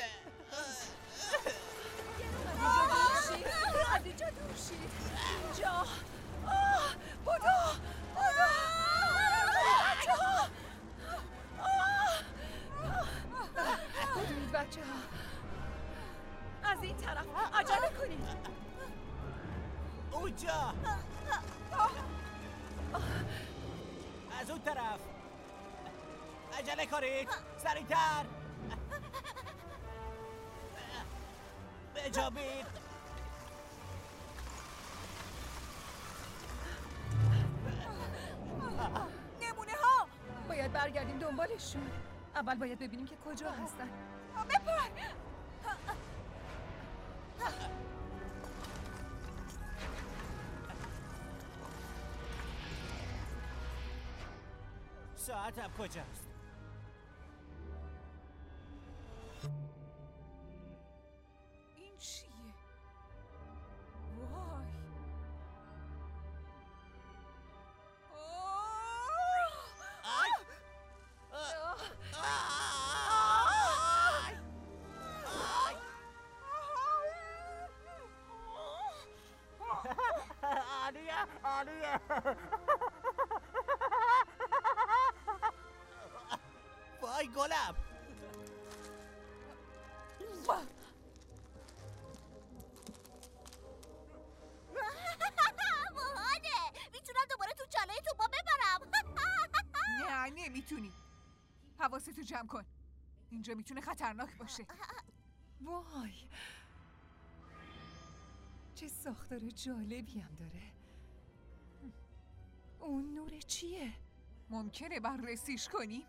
از اینجا دور شید. اینجا. آه بودو بودو بچه ها. بدونید بچه ها، از این طرف عجله کنید. اونجا از اون طرف عجله کنید، سریعتر. بجابید. نمونه ها. باید برگردیم دنبالشون. اول باید ببینیم که کجا هستن. بپر. ساعتم کجاست؟ این چیه؟ وای. آلیه آلیه. وای گلم. باحاله. میتونم دوباره تو چاله تو با ببرم. نه نمیتونی. حواستو جمع کن، اینجا میتونه خطرناک باشه. وای، چه ساختار جالبی هم داره. اون نور چیه؟ ممکنه بررسیش کنیم؟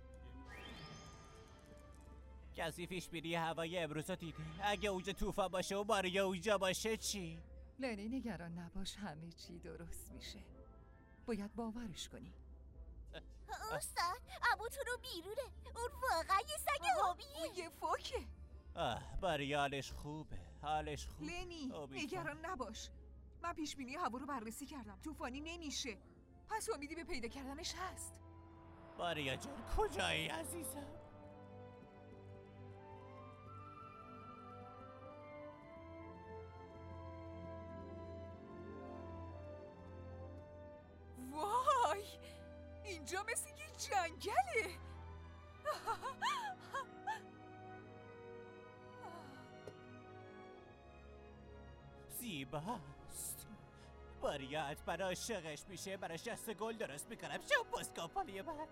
کسی پیش بینی هوای امروز رو دیده؟ اگه اونجا طوفان باشه و ماریا اونجا باشه چی؟ لنی نگران نباش، همه چی درست میشه. باید باورش کنی. استاد عموتون رو بیرونه. اون واقعا یه سگ هابیه. اون یه فوکه. آه ماریا حالش خوبه، حالش خوبه. لنی نگران نباش، من پیش بینی هوا رو بررسی کردم، طوفانی نمیشه، پس امیدی به پیدا کردنش هست. ماریا جان کجایی عزیزم؟ وای، اینجا مثل یه جنگله. زیباست. ماریا حتما عاشقش میشه، براش دست گل درست میکنم. شو پسکاپالی من.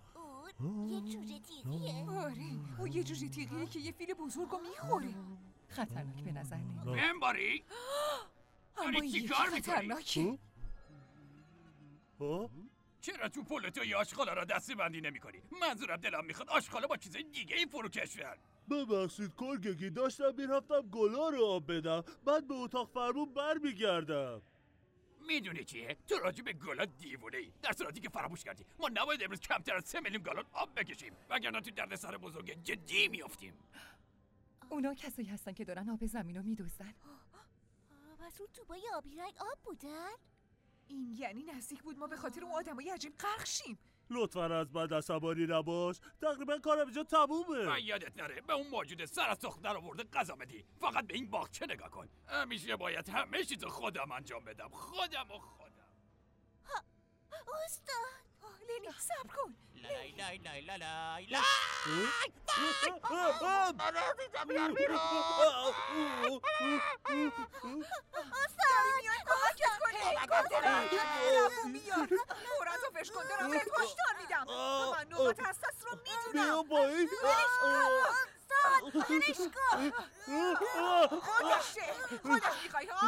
اون یه جوجه تیغیه. آره، اون یه جوجه تیغیه که یه فیل بزرگو میخوره. خطرناک به نظر نمیاد. بمباری؟ اما این یکی خطرناکه. چرا تو پولتو آشغالا را دستی بندی نمی کنی؟ منظورم دلم میخواد آشغالا با چیز دیگه ای فروکش شن. ببخشید کرگگی، داشتم میرفتم گلا رو آب بدم، بعد به اتاق فرمون بر میگردم. میدونی چیه؟ تو راجع به گلا دیوونه ای، در صورتی که فراموش کردی ما نباید امروز کمتر از سه میلیون گالون آب بکشیم، وگرنه تو دردسر بزرگ جدی میافتیم. اونا کسایی هستن که دارن آب زمین رو میدوزن. پس اون توبای آبی رنگ آب بودن؟ این یعنی نزدیک بود ما به خاطر اون آدمای عجیب غرق شیم. لطفاً از من عصبانی نباش، تقریبا کارم اینجا تمومه. من یادت نره به اون موجود سر از تخت در آورده غذا بدی. فقط به این باغچه نگاه کن. همیشه باید همه چیزو خودم انجام بدم، خودم و خودم. استاد لینی صبر کن. لای لای لای لای لای لای. استاد میاد کمکت کنی. هلیکوپتر میاد. فوراً تو فش کن، دارم بهت هشدار میدم. من نقاط حساس رو میدونم. بیا پایین. استاد ولش کن. خودشه خودش میخوای ها؟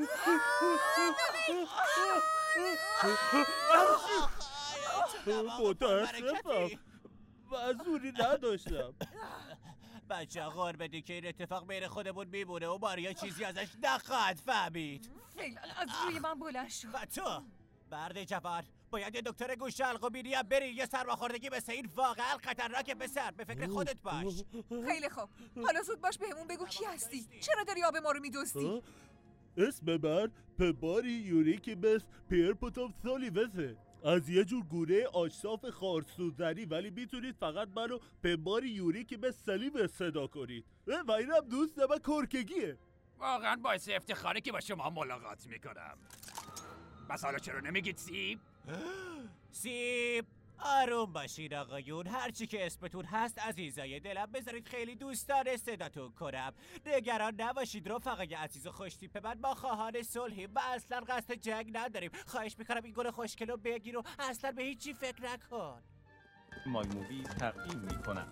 متاسفم، منظوری نداشتم. بچه غار بده که این اتفاق بین خودمون میمونه و ماریا چیزی ازش نخواهد فهمید. فعلا از روی من بلند شد. و تو برد جوان باید یه دکتر گوش حلق و بینی هم بری. یه سرماخوردگی مثل این واقعا خطرناکه. پسر به فکر خودت باش. خیلی خوب، حالا زود باش بهمون بگو کی هستی؟ چرا داری آب ما رو میدزدی؟ اسم من پباری یوریکی بس پیرپوتوم سولیوزه. از یه جور گونه آشتاف خارسوزنی، ولی میتونید فقط منو پباری یوریکی بس سلیم صدا کنید. و اینم دوست من کرکگیه. واقعا باعث افتخاره که با شما ملاقات میکنم. بس حالا چرا نمیگید سیب؟ سیب آروم باشین آقایون، هرچی که اسمتون هست عزیزای دلم، بذارید خیلی دوستانه صداتون کنم. نگران نباشید رفقای عزیز و خوشتیپ من، ما خواهان صلحیم و اصلا قصد جنگ نداریم. خواهش میکنم این گل خوشگل رو بگیر و اصلا به هیچی فکر نکن. مای مووی تقدیم میکنم.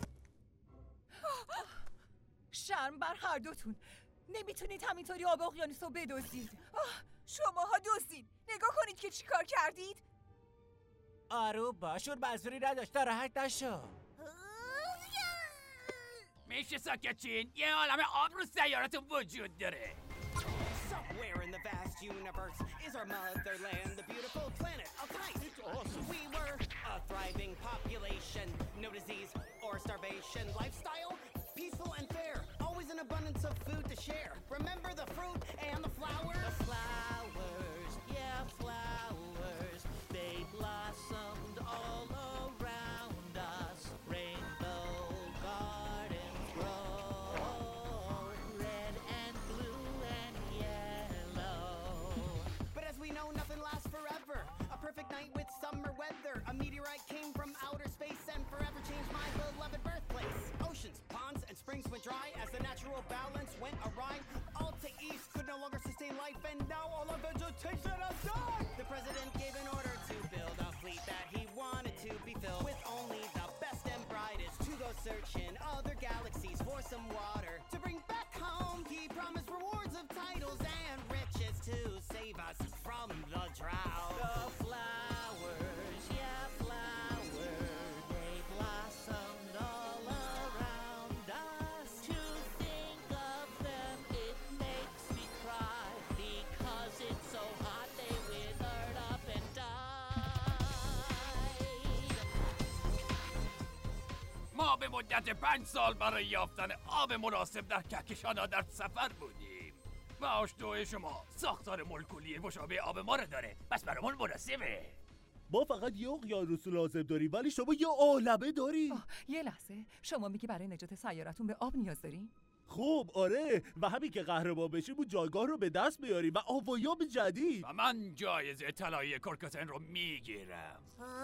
شرم بر هر دوتون. نمیتونید همینطوری آب اقیانوس رو بدزدید. شماها دزدین. نگاه کنید که چی کار کردید. آروم باشون، منظوری نداشت، راحت نشو. میشه ساکت چین؟ یه عالم آب رو سیارتون وجود داره. Somewhere in the vast universe is our motherland, the beautiful planet of Titan. We were a thriving population, no disease or starvation. Lifestyle, peaceful and fair, always an abundance of food to share. Remember the fruit and the flowers? The flowers, yeah, flowers. They blossomed all around us. Rainbow gardens grow, red and blue and yellow. But as we know, nothing lasts forever. A perfect night with summer weather. A meteorite came from outer space and forever changed my beloved birthplace. Oceans, ponds, and springs went dry as the natural balance went awry. All to east could no longer sustain life, and now all our vegetation has died. The president gave an order to build a fleet that he wanted to be filled with only the best and brightest to go search in other galaxies for some water to bring back home. He promised rewards of titles and riches to save us from the drought. The flowers, yeah, flowers, they blossomed all around us. To think of them, it makes me cry, because it's so hot they withered up and died. ما به مدت پنج سال برای یافتن آب مناسب در کهکشان‌ها در سفر بودیم. و آشتوهای شما ساختار مولکولی مشابه آب ما رو داره، پس برامون مناسبه. ما فقط یه اقیانوس لازم داریم، ولی شما یه عالمه داری. یه لحظه، شما میگی برای نجات سیارتون به آب نیاز دارین؟ خب آره، و همین که قهرمان بشیم اون جایگاه رو به دست بیاریم و آبایاب جدید. و من جایزه طلایی کرکتن رو میگیرم.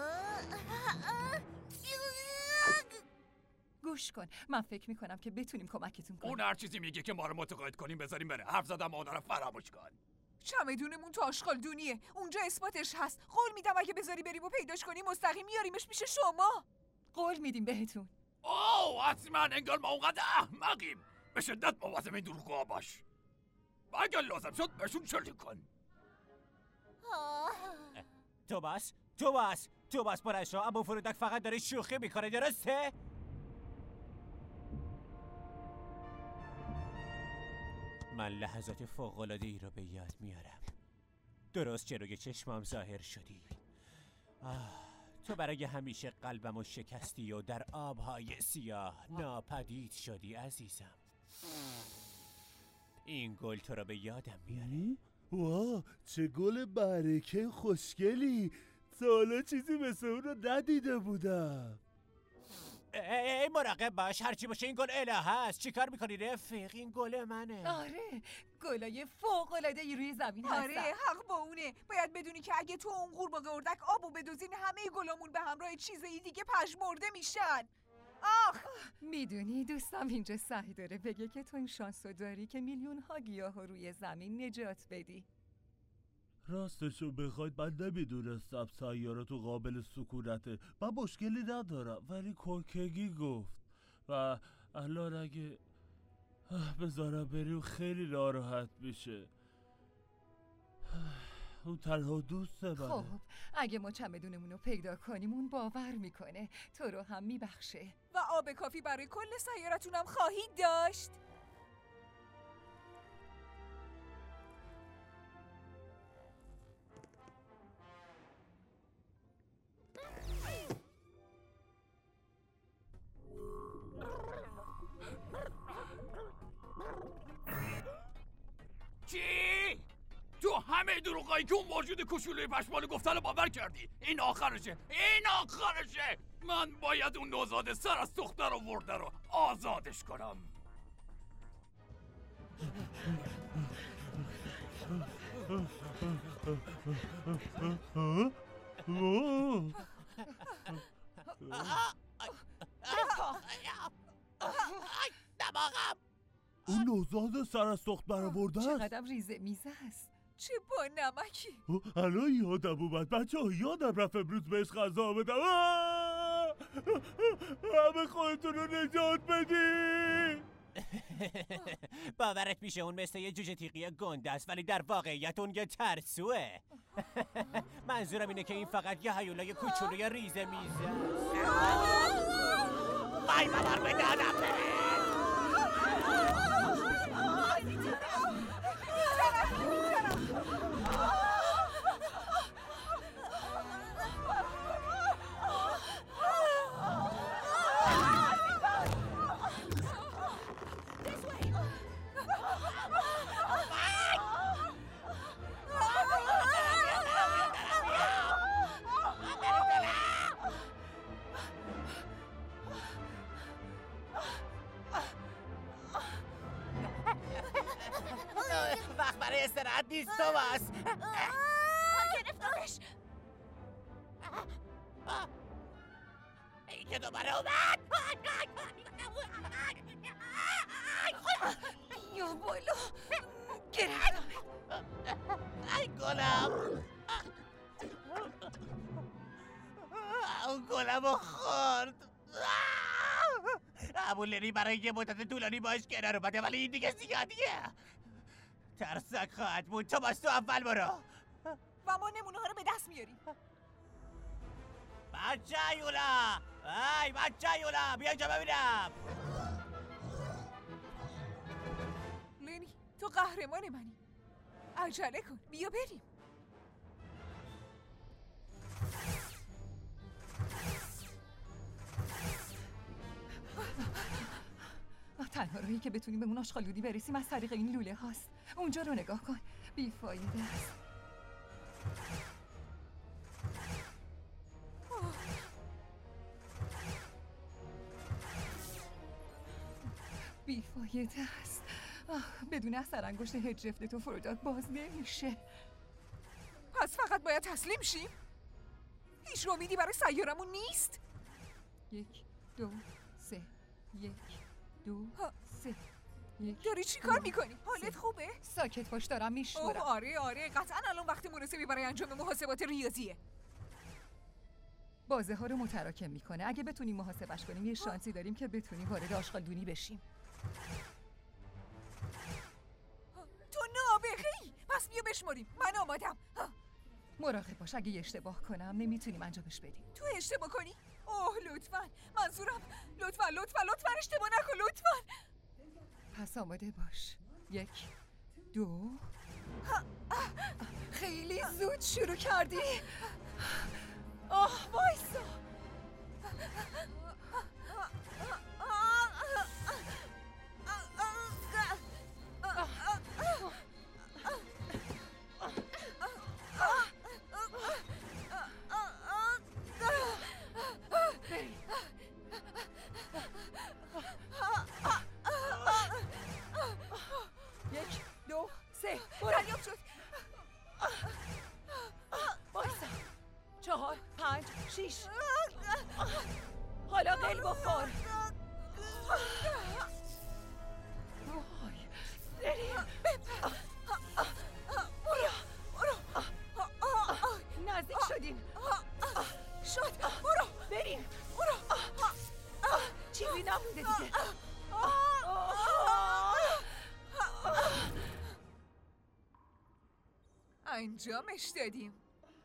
گوش کن، من فکر میکنم که بتونیم کمکتون کنیم. اون هر چیزی میگه که ما رو متقاعد کنیم بذاریم بره. حرف زدم اونا رو فراموش کن. چمدونمون تو آشغال دونیه، اونجا اثباتش هست. قول میدم اگه بذاری بریم و پیداش کنیم مستقیم میاریمش پیش شما. قول میدیم بهتون. اوه حتما، انگار ما اونقدر احمقیم. به شدت مواظب این دروغگوها باش و اگر لازم شد بهشون شلیک کن. توماس توماس توماس بلند شو. ابو فرودک فقط داره شوخی میکنه، درسته؟ من لحظات فوق‌العاده‌ای رو به یاد میارم. درست جلوی چشمم ظاهر شدی. آه، تو برای همیشه قلبمو شکستی و در آبهای سیاه ناپدید شدی عزیزم. این گل تو رو به یادم میاره. واه، چه گل برکه خوشگلی. تا حالا چیزی مثل اون رو ندیده بودم. ای مراقب باش، هرچی باشه این گل الهه است. چی کار میکنی رفیق؟ این گل منه. آره، گلای فوق‌العاده‌ای روی زمین هستن. آره، حق با اونه. باید بدونی که اگه تو اون قورباغه اردک آبو بدوزین همه گلامون به همراه چیزایی دیگه پژمرده میشن. آخ، میدونی دوستم اینجا سعی داره بگه که تو این شانسو داری که میلیون ها گیاه رو روی زمین نجات بدی. راستشو بخواید من نمیدونستم سیارتو قابل سکونته. من مشکلی ندارم، ولی کوکگی گفت و الان اگه بذارم بریم خیلی ناراحت میشه. اون تنها دوست منه. خب اگه ما چمدونمون رو پیدا کنیم اون باور میکنه، تو رو هم میبخشه و آب کافی برای کل سیارتونم خواهید داشت. چی؟ تو همه دروغایی که اون موجود کوچولوی پشمالو گفتن رو باور کردی؟ این آخرشه، این آخرشه. من باید اون نوزاد سر از دختر آورده رو آزادش کنم. دماغم. اون نوزاد سر از تخت برآورده است. چقدر ریزه میزه است. چه با نمکی. الان یادم اومد بچه ها، یادم رفت امروز بهش غذا بدم. همه خودتون رو نجات بدی. باورت میشه اون مثل یه جوجه تیغی گنده است ولی در واقعیت اون یه ترسوه. منظورم اینه که این فقط یه هیولای کوچولوی ریزه میزه است. وای بابار به دادم بره. وقت برای استراحت نیست توماس. گرفتمش. این که دوباره اومد. یا بالا گرفتم. ای گلم. اون گلمو خورد. ابولری برای یه مدت طولانی باش کنار اومده ولی این دیگه زیادیه. ترسک خواهد بود. توماس تو اول برو و ما نمونه ها رو به دست میاریم. بچه یولا، ای بچه یولا بیا اینجا ببینم. لنی تو قهرمان منی. عجله کن بیا بریم. تنها راهی که بتونیم به اون آشغالدونی برسیم از طریق این لوله هاست. اونجا رو نگاه کن، بیفایده است. بیفایده است. بدون اثر انگشت هجرفت تو فروداک باز نمیشه. پس فقط باید تسلیم شیم؟ هیچ امیدی برای سیارمون نیست؟ یک دو سه یک دو سه یک. داری چی کار میکنی؟ حالت خوبه؟ ساکت باش دارم میشورم. اوه آره آره قطعا الان وقت مناسبی برای انجام محاسبات ریاضیه. بازه ها رو متراکم میکنه. اگه بتونیم محاسبش کنیم یه شانسی داریم که بتونیم وارد آشغالدونی بشیم. پس بیا بشماریم. من آمادم. مراقب باش، اگه اشتباه کنم نمیتونیم انجامش بدیم. تو اشتباه کنی؟ اوه لطفاً. منظورم لطفاً لطفاً لطفاً اشتباه نکن لطفاً. پس آماده باش. یک، دو. خیلی زود شروع کردی. آه وایسا. یک، دو، سه. دریافت شد. وایسا. چهار، پنج، شیش. حالا قل بخور. وای. بریم. بیا. نزدیک شدیم. شد. برو. بریم. برو. چیزی نمونده دیگه. انجامش دادیم.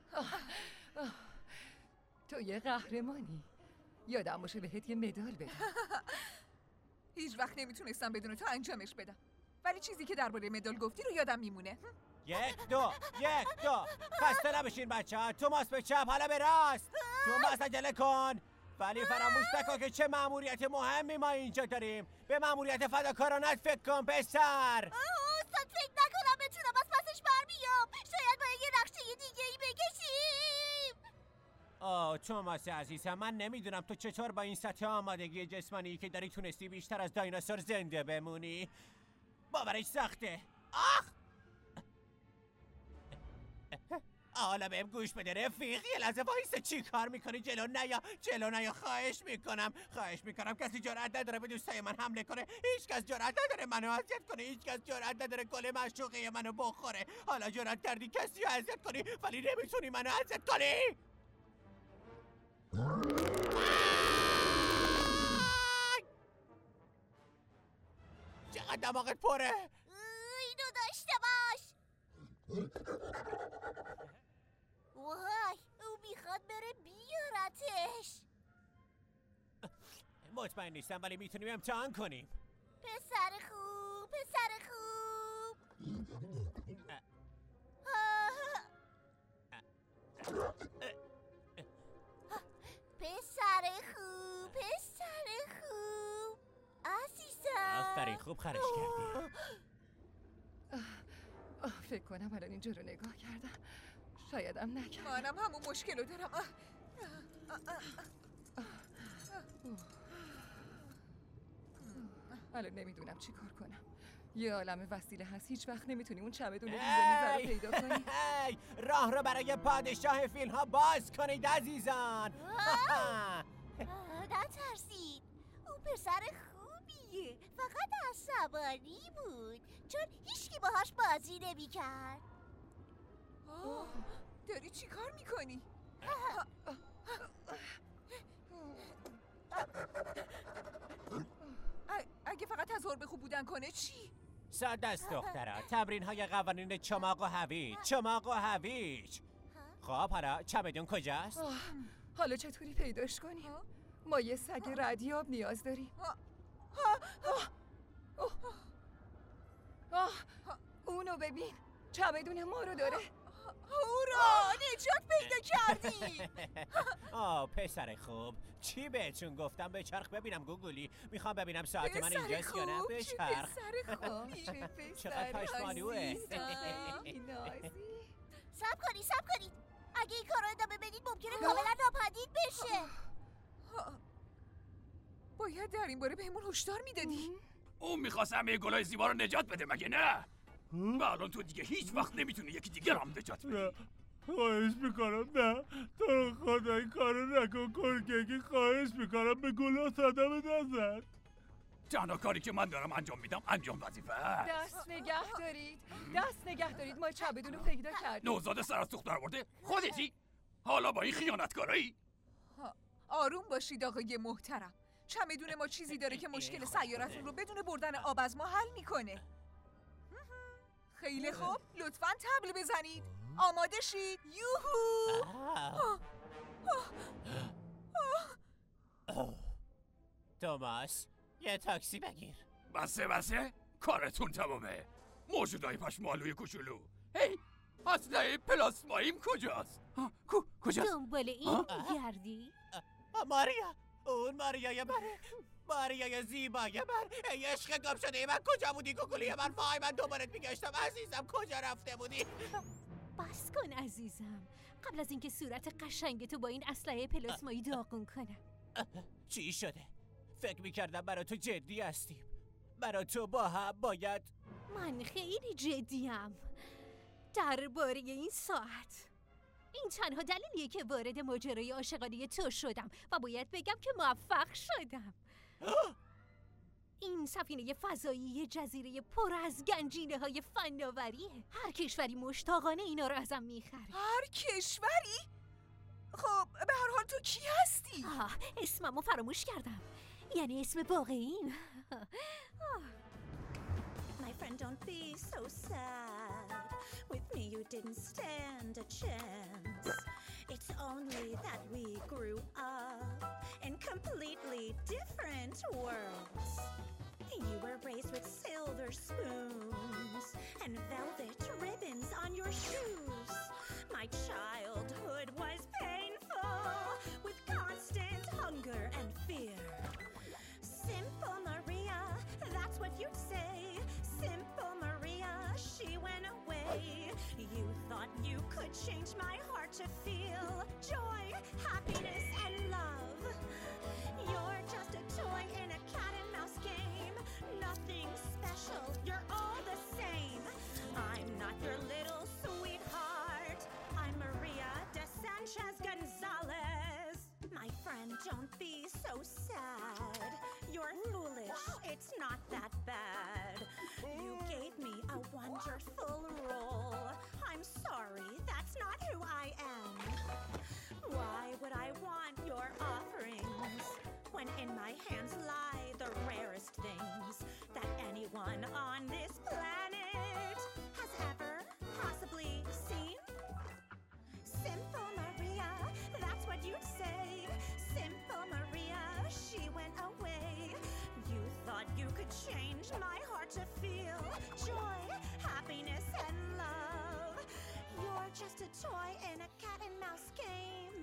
تو یه قهرمانی. یادم باشه بهت یه مدال بدم. هیچ وقت نمیتونستم بدون تو انجامش بدم، ولی چیزی که درباره مدال گفتی رو یادم میمونه. یک دو یک دو خسته نباشین بچه ها. توماس به چپ، حالا به راست. توماس عجله کن، ولی فراموش نکن که چه مأموریت مهمی ما اینجا داریم. به مأموریت فداکارانت فکر کن پسر. استاد فکر نکنم بتونم از پسش بر بیام. شاید باید یه نقشه دیگه ای بکشیم. آه توماس عزیزم، من نمیدونم تو چطور با این سطح آمادگی جسمانی که داری تونستی بیشتر از دایناسور زنده بمونی. باورش سخته. آخ حالا بهم گوش بده رفیق. یه لحظه وایسا. چی کار میکنی؟ جلو نیا، جلو نیا، خواهش میکنم، خواهش میکنم. کسی جرأت نداره به دوستای من حمله کنه. هیچ کس جرأت نداره منو اذیت کنه. هیچ کس جرأت نداره گل معشوقه منو بخوره. حالا جرأت کردی کسی رو اذیت کنی، ولی نمیتونی منو اذیت کنی. چقدر دماغت پره. اینو داشته باش. وای او میخواد بره بیارتش. مطمئن نیستم ولی میتونیم امتحان کنیم. پسر خوب، پسر خوب. پسر خوب، پسر خوب عزیزم. آفرین، خوب خرش کردی. فکر کنم الان اینجا رو نگاه کردم. شایدم نکردم. منم همون مشکل رو دارم. اه. اه. اه. الان نمیدونم چی کار کنم. یه عالم وسیله هست، هیچ وقت نمیتونی اون چمدون ریزه رو پیدا کنی. هی راه رو برای پادشاه فیل ها باز کنید عزیزان. نترسید، اون پسر خوبیه، فقط عصبانی بود چون هیچکی باهاش بازی نمی کرد. داری چی کار میکنی؟ اگه فقط تظاهر به خوب بودن کنه چی؟ ساده است دخترا. تمرین های قوانین چماق و هویج، چماق و هویج. خب حالا چمدون کجاست؟ حالا چطوری پیداش کنیم؟ ما یه سگ ردیاب نیاز داریم. آه اونو ببین، چمدون ما رو داره. هورا نجات پیدا کردی. آه پسر خوب، چی بهتون گفتم؟ به چرخ ببینم گوگلی. میخوام ببینم ساعت من اینجاست یا نه. به چرخ. پسر خوبی، چقدر پشمانوه. سب کنید سب کنید، اگه این کار رو ادامه بدید ممکنه کاملا ناپدید بشه. باید در این باره بهمون هشدار میدادی. اون میخواست همه گلای زیبا رو نجات بده مگه نه؟ و الان تو دیگه هیچ وقت نمیتونی یکی دیگر هم نجات بدی. خواهش میکنم نه، تو رو خدا این کارو نکن کرکگی. خواهش میکنم به گلا صدمه نزد. تنها کاری که من دارم انجام میدم انجام وظیفه است. دست نگه دارید، دست نگه دارید. ما چمدون رو پیدا کردیم. نوزاد سر از سوخت درآورده خودتی؟ حالا با این خیانتکارایی؟ آروم باشید آقای محترم. چمدون ما چیزی داره که مشکل سیارتون رو بدون بردن آب از ما حل میکنه. خیلی خوب، لطفاً طبل بزنید. آماده شید. یوهو. آه. آه. آه. توماس یه تاکسی بگیر. بسه بسه کارتون تمامه. موجودای پشمالوی کوچولو. هی اسلحه پلاسماییم کجاست؟ کو کجاست؟ دنبال این گردی؟ ماریا، اون ماریای منه. ماریای زیبای من. ای عشق گم شده من کجا بودی گوگلی من؟ وای من دوبارت میگشتم عزیزم کجا رفته بودی؟ بس کن عزیزم، قبل از اینکه صورت قشنگتو با این اسلحه پلاسمایی داغون کنم. چی شده؟ فکر میکردم برا تو جدی هستیم. برا تو با هم باید. من خیلی جدیم درباره این ساعت. این تنها دلیلیه که وارد ماجرای عاشقانه تو شدم و باید بگم که موفق شدم. این سفینه فضایی جزیره پر از گنجینه های فناوریه. هر کشوری مشتاقانه اینا رو ازم میخره. هر کشوری؟ خب به هر حال تو کی هستی؟ آه، اسممو فراموش کردم. یعنی اسم واقعیم. My friend, don't be so sad. With me you didn't stand a chance. It's only that we grew up in completely different worlds. You were raised with silver spoons and velvet ribbons on your shoes. My childhood was painful with constant hunger and fear. Simple Maria, that's what you'd say. Simple Maria, she went away. You thought you could change my heart to feel joy, happiness, and love. You're just a toy in a cat and mouse game. Nothing special, you're all the same. I'm not your little sweetheart. I'm Maria de Sanchez Gonzalez. My friend, don't be so sad. You're foolish, it's not that bad. You gave me a wonderful role. I'm sorry, that's not who I am. Why would I want your offerings when in my hands lie the rarest things that anyone on this planet has ever possibly seen? Simple Maria, that's what you'd say. Simple Maria, she went away. You thought you could change my heart to feel joy, happiness, and love. You're just a toy in a cat and mouse game.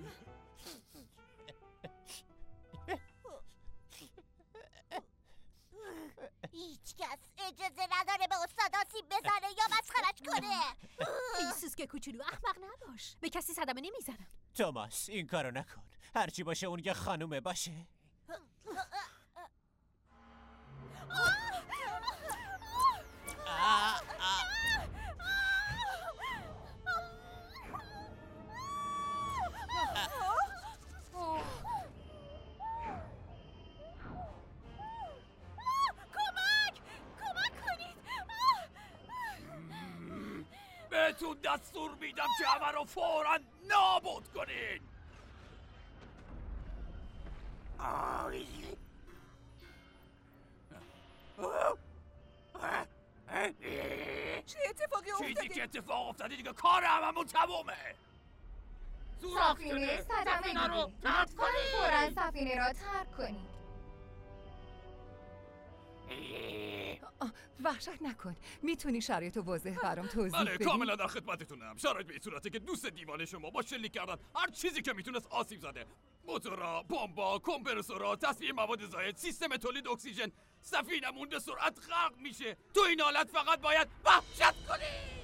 هیچ کس اجازه نداره به استاد آسیب بزنه یا مسخرش کنه. این سوسک کوچولو احمق نباش. به کسی صدمه نمیزنم. توماس این کارو نکن. هرچی باشه اون یه خانومه باشه. آه آه. کمک! کمک کنید! بهتون دستور میدم که همه رو فوراً نابود کنین. چه اتفاقی افتاده؟ چیزی که اتفاق افتاده دیگه کار هممون تمومه. سفینه صدمه رو لطفاً فوراً سفینه را ترک کنید. وحشت نکن. میتونی شرایط واضح برام توضیح بدی؟ بله کاملا در خدمتتونم. شرایط به این صورته که دوست دیوانه شما با شلیک کردن هر چیزی که میتونست آسیب زده. موتورا، بمبا، کمپرسورا، تصفیه مواد زائد، سیستم تولید اکسیژن، سفینمون به سرعت غرق میشه. تو این حالت فقط باید وحشت کنی.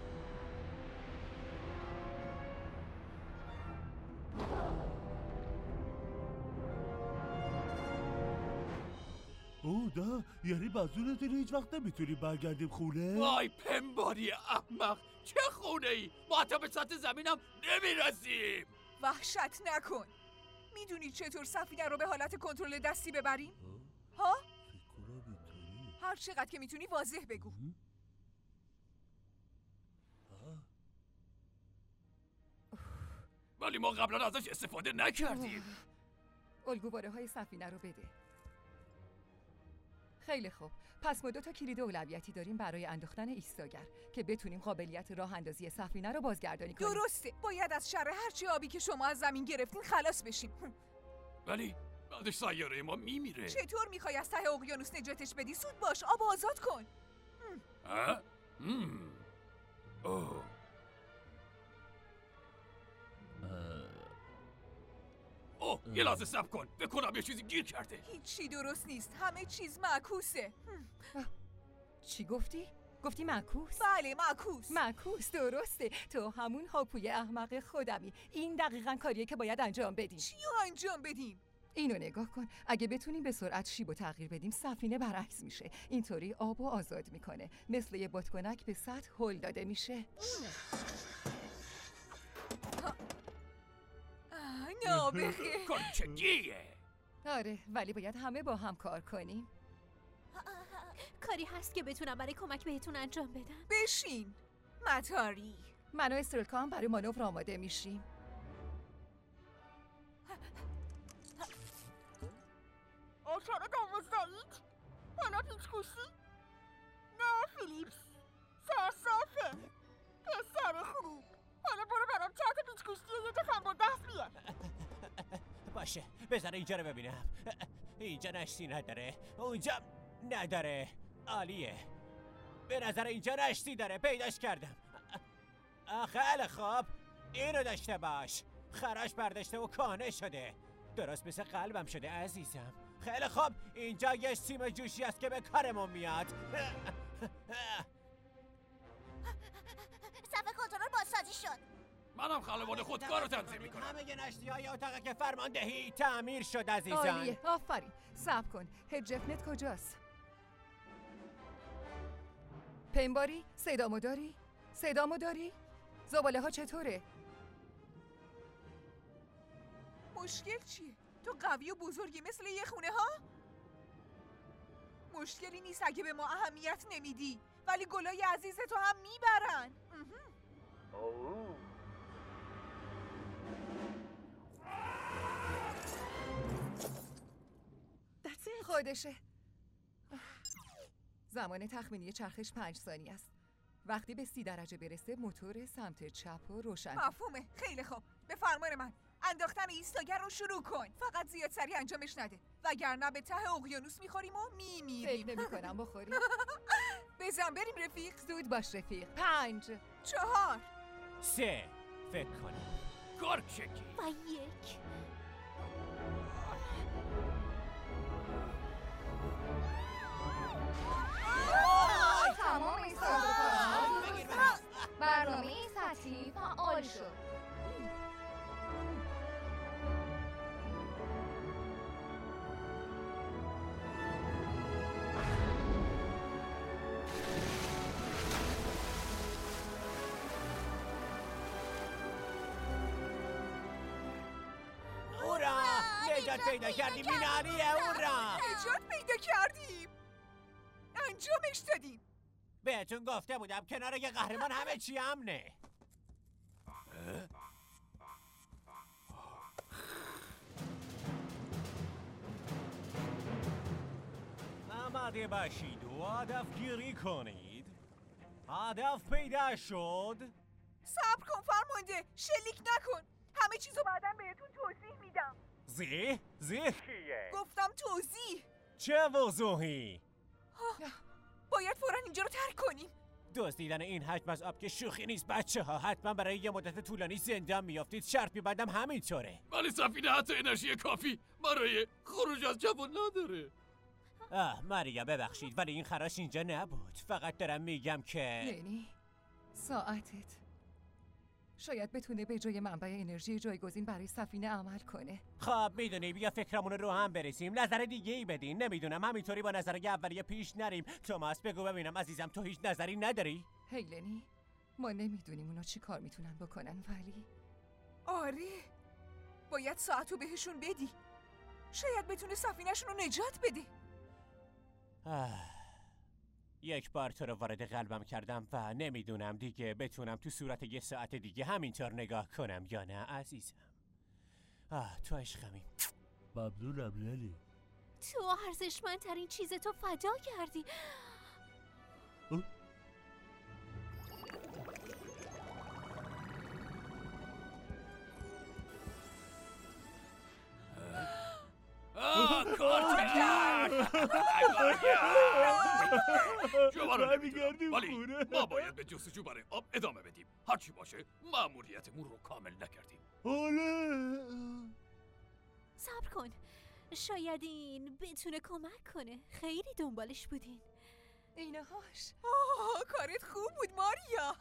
اوه نه یعنی منظورت اینه هیچ وقت نمیتونیم برگردیم خونه؟ وای پنباری احمق، چه خونه ای؟ ما حتی به سطح زمینم نمیرسیم. وحشت نکن. میدونی چطور سفینه رو به حالت کنترل دستی ببریم؟ ها؟ هر چقدر که میتونی واضح بگو. ولی ما قبلا ازش استفاده نکردیم. الگوواره های سفینه رو بده. خیلی خوب. پس ما دو تا کلید اولویتی داریم برای انداختن ایستاگر که بتونیم قابلیت راه اندازی سفینه رو بازگردانی کنیم. درسته. باید از شر هرچی آبی که شما از زمین گرفتین خلاص بشیم. ولی بعدش سیاره ما میمیره. چطور میخوای از ته اقیانوس نجاتش بدی؟ زود باش، آب آزاد کن. ها؟ هم. اوه. اوه یه لحظه صبر کن. بکنم یه چیزی گیر کرده. هیچی درست نیست. همه چیز معکوسه. چی گفتی؟ گفتی معکوس؟ بله معکوس. معکوس درسته. تو همون هاپوی احمق خودمی. این دقیقاً کاریه که باید انجام بدیم. چی انجام بدیم؟ اینو نگاه کن. اگه بتونیم به سرعت شیبو تغییر بدیم سفینه برعکس میشه. اینطوری آبو آزاد میکنه. مثل یه بادکنک به سطح هل داده میشه. نابخه. کنچگیه. آره ولی باید همه با هم کار کنیم. کاری هست که بتونم برای کمک بهتون انجام بدم. بشین متاری. من و استرلکا هم برای مانور آماده میشیم. آشاره دوازدهیت؟ حالا پیچکوشی؟ نه فیلیپس، سرصافه. پسر خوب، حالا برو برام چهت پیچکوشی یه تفن با دست بیار. باشه بذار اینجا رو ببینم. اینجا نشتی نداره، اونجا نداره. عالیه. به نظر اینجا نشتی داره. پیداش کردم. خیلی خوب اینو داشته باش. خراش برداشته و کانه شده. درست مثل قلبم شده عزیزم. خیلی خوب اینجا یه سیم جوشی است که به کارمون میاد. صفحه کنترل بازسازی شد. منم خلبان خودکار رو تنظیم میکنم. همه ی نشتی های اتاق که فرماندهی تعمیر شد عزیزان. عالیه آفرین. صبر کن. هجفنت کجاست؟ پنباری؟ صدامو داری؟ صدامو داری؟ زباله ها چطوره؟ مشکل چیه؟ تو قوی و بزرگی مثل یه خونه ها؟ مشکلی نیست اگه به ما اهمیت نمیدی، ولی گلای عزیز تو هم میبرن. اوه. خودشه. زمان تخمینی چرخش پنج ثانیه است. وقتی به سی درجه برسه موتور سمت چپ رو روشن. مفهومه. خیلی خوب. به فرمان من انداختن ایستاگر رو شروع کن. فقط زیاد سریع انجامش نده وگرنه به ته اقیانوس میخوریم و میمیریم. فکر نمی کنم بخوریم. بزن بریم رفیق. زود باش رفیق. پنج چهار سه فکر کنم. گرچکی و یک. تمام ایستادگاه برنامه سطحی فعال شد. اورا نجات پیدا کردیم. این عالیه. اورا نجات پیدا کردیم. انجامش دادیم. بهتون گفته بودم کنار یه قهرمان همه چی امنه. آماده باشید و هدف گیری کنید. هدف پیدا شد. صبر کن فرمانده. شلیک نکن. همه چیزو بعداً بهتون توضیح میدم. زی؟ زی؟ کیه؟ گفتم توضیح. چه وضوحی؟ باید فوراً اینجا رو ترک کنیم. دزدیدن این حجم از آب که شوخی نیست بچه ها. حتما برای یه مدت طولانی زنده میافتید. شرط میبندم همینطوره. ولی سفینه حتی انرژی کافی برای خروج از جوان نداره. آه ماریا ببخشید ولی این خراش اینجا نبود. فقط دارم میگم که لنی ساعتت شاید بتونه به جای منبع انرژی جایگزین برای سفینه عمل کنه. خب میدونی بیا فکرمون رو هم برسیم. نظر دیگه ای بدین. نمیدونم همینطوری با نظرهای اولیه پیش نریم. توماس بگو ببینم عزیزم تو هیچ نظری نداری؟ هی لنی ما نمیدونیم اونا چی کار میتونن بکنن ولی آره باید ساعتو بهشون بدی. شاید بتونه سفینه‌شون رو نجات بده. آه. یک بار تو رو وارد قلبم کردم و نمیدونم دیگه بتونم تو صورت یه ساعت دیگه همینطور نگاه کنم یا نه عزیزم. آه تو عشقمی. ممنونم للی. تو ارزشمندترین چیز تو فدا کردی. آه کار کرد شما رو نمی‌دونم، ولی ما باید به جستجو برای آب ادامه بدیم. هرچی باشه مأموریتمون رو کامل نکردیم. آله صبر کن، شاید این بتونه کمک کنه. خیلی دنبالش بودین. اینهاش آه کارت خوب بود ماریا.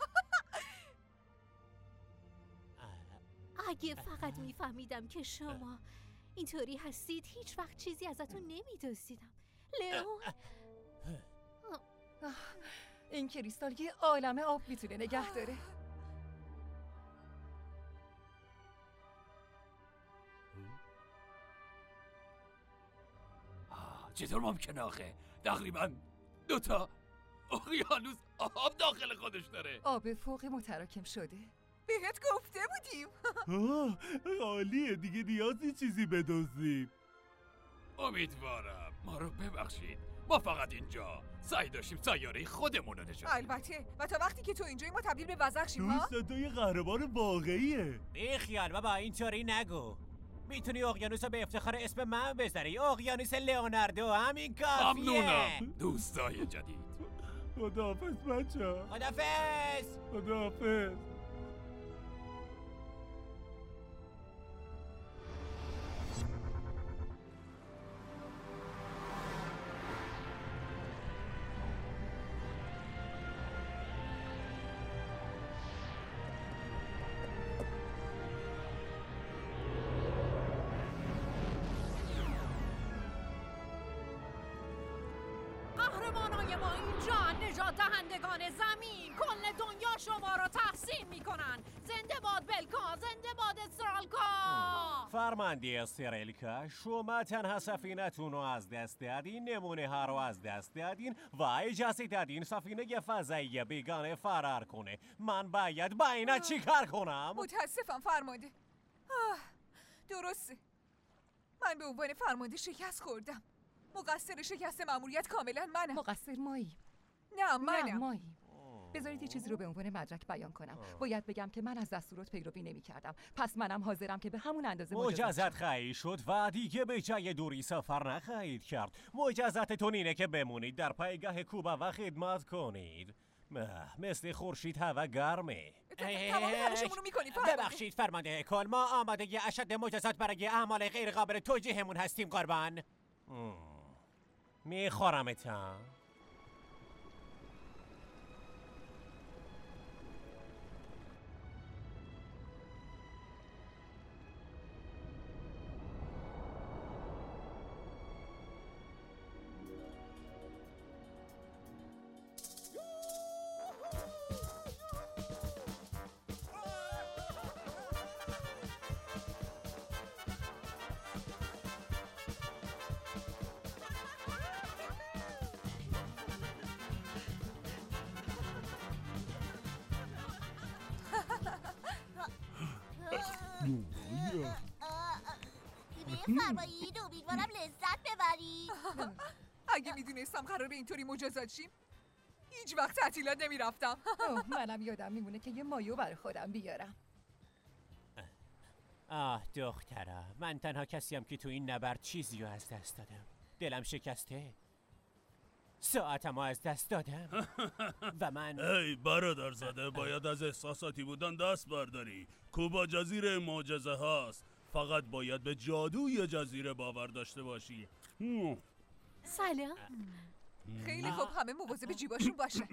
اگه فقط میفهمیدم که شما اینطوری هستید هیچ وقت چیزی ازتون نمیدوزیدم. لئون این کریستال یه عالم آب میتونه نگه داره. چطور ممکنه آخه؟ تقریبا دوتا اقیانوس آب داخل خودش داره. آب فوق متراکم شده. بهت گفته بودیم. آه عالیه، دیگه نیازی چیزی بدوزیم. امیدوارم ما رو ببخشید. ما فقط اینجا سعی داشتیم سیاره خودمون رو نشون. البته و تا وقتی که تو اینجایی ما تبدیل به وزغ شیم ها. دوست تو یه قهرمان واقعیه. بی خیال بابا اینطوری نگو. میتونی اقیانوس رو به افتخار اسم من بذاری. اقیانوس لئوناردو، همین کافیه. ممنونم دوستای جدید. خداحافظ بچه‌ها. خداحافظ. خداحافظ. قهرمانای ما اینجا، نجات دهندگان زمین. کل دنیا شما رو تحسین میکنن. زنده باد بلکا، زنده باد استرالکا. فرمانده استرالکا، شما تنها سفینتون رو از دست دادین، نمونه ها رو از دست دادین و اجازه دادین سفینه فضایی بیگانه فرار کنه. من باید با اینا چی کار کنم؟ متاسفم فرمانده. آه درسته، من به عنوان فرمانده شکست خوردم. مقصر شکست مأموریت کاملا منم. مقصر مایی. نه منم. نه مایی. بذارید یه چیزی رو به عنوان مدرک بیان کنم. باید بگم که من از دستورات پیروی نمی کردم. پس منم حاضرم که به همون اندازه مجازات خواهی شد و دیگه به جای دوری سفر نخواهید کرد. مجازاتتون اینه که بمونید در پایگاه کوبا و خدمت کنید. مثل خورشید هوا گرمه. تمام تلاشمون رو میکنی فرمانده. ببخشید فرمانده کل، ما آماده ی اشد مجازات برای اعمال غیر قابل توجیهمون هستیم قربان. میخورمتم. بفرمایید، امیدوارم لذت ببری. اگه میدونستم قراره اینطوری مجازات شیم هیچ وقت تعطیلات نمیرفتم. منم یادم میمونه که یه مایو برای خودم بیارم. آه دخترا، من تنها کسیم که تو این نبرد چیزی رو از دست دادم. دلم شکسته، ساعتم از دست دادم و من ای برادرزاده، باید از احساساتی بودن دست برداری. کوبا جزیره معجزه هاست، فقط باید به جادوی جزیره باور داشته باشی. سلام. خیلی خوب، همه مواظب جیباشون باشن.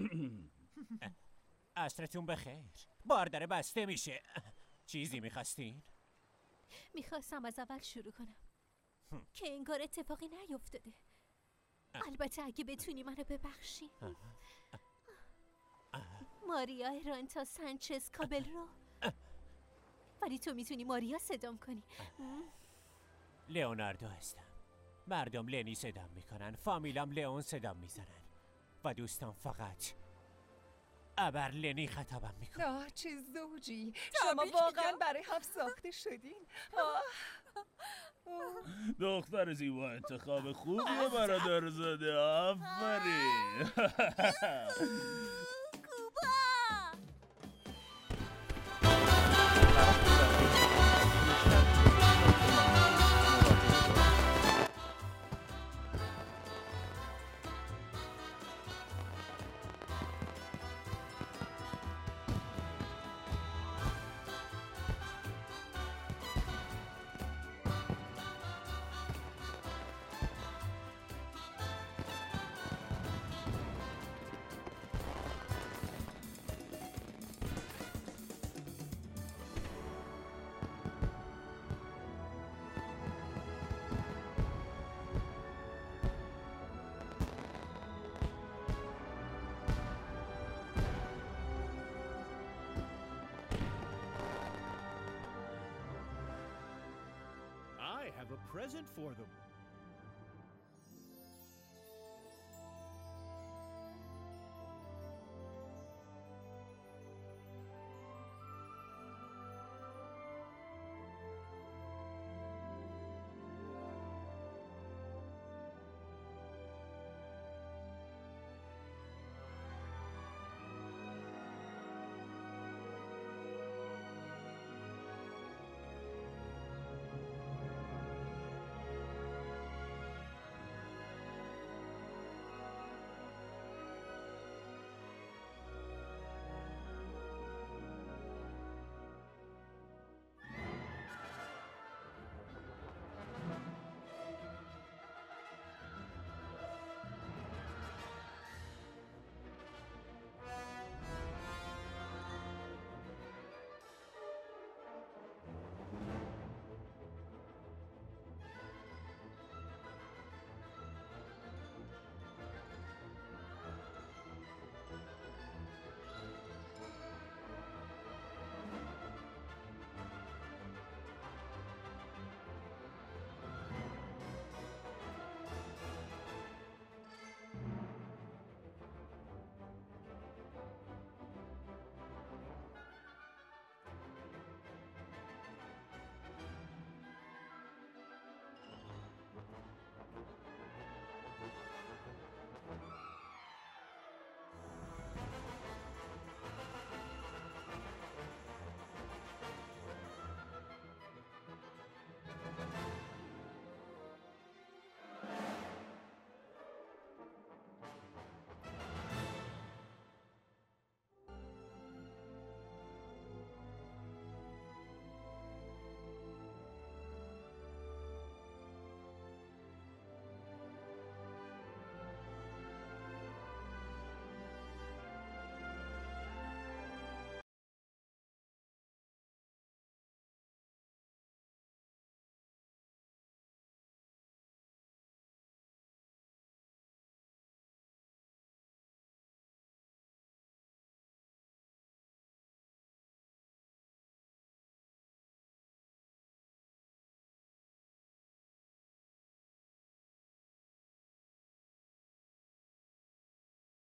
عصرتون بخیر. بارداره بسته میشه. چیزی میخواستین؟ میخواستم از اول شروع کنم که انگار اتفاقی نیفتاده. البته اگه بتونی منو ببخشی. ماریا رانتا سانچز کابل رو. ولی تو میتونی ماریا صدام کنی. لئوناردو هستم. مردم لنی صدام میکنن، فامیلم لئون صدام میزنن و دوستان فقط ابر لنی خطابم میکنن. آه چه زوجی، شما واقعا برای هم ساخته شدین. آه. دختر زیبا انتخاب خوبیه برادر زاده. آفرین. I have a present for them.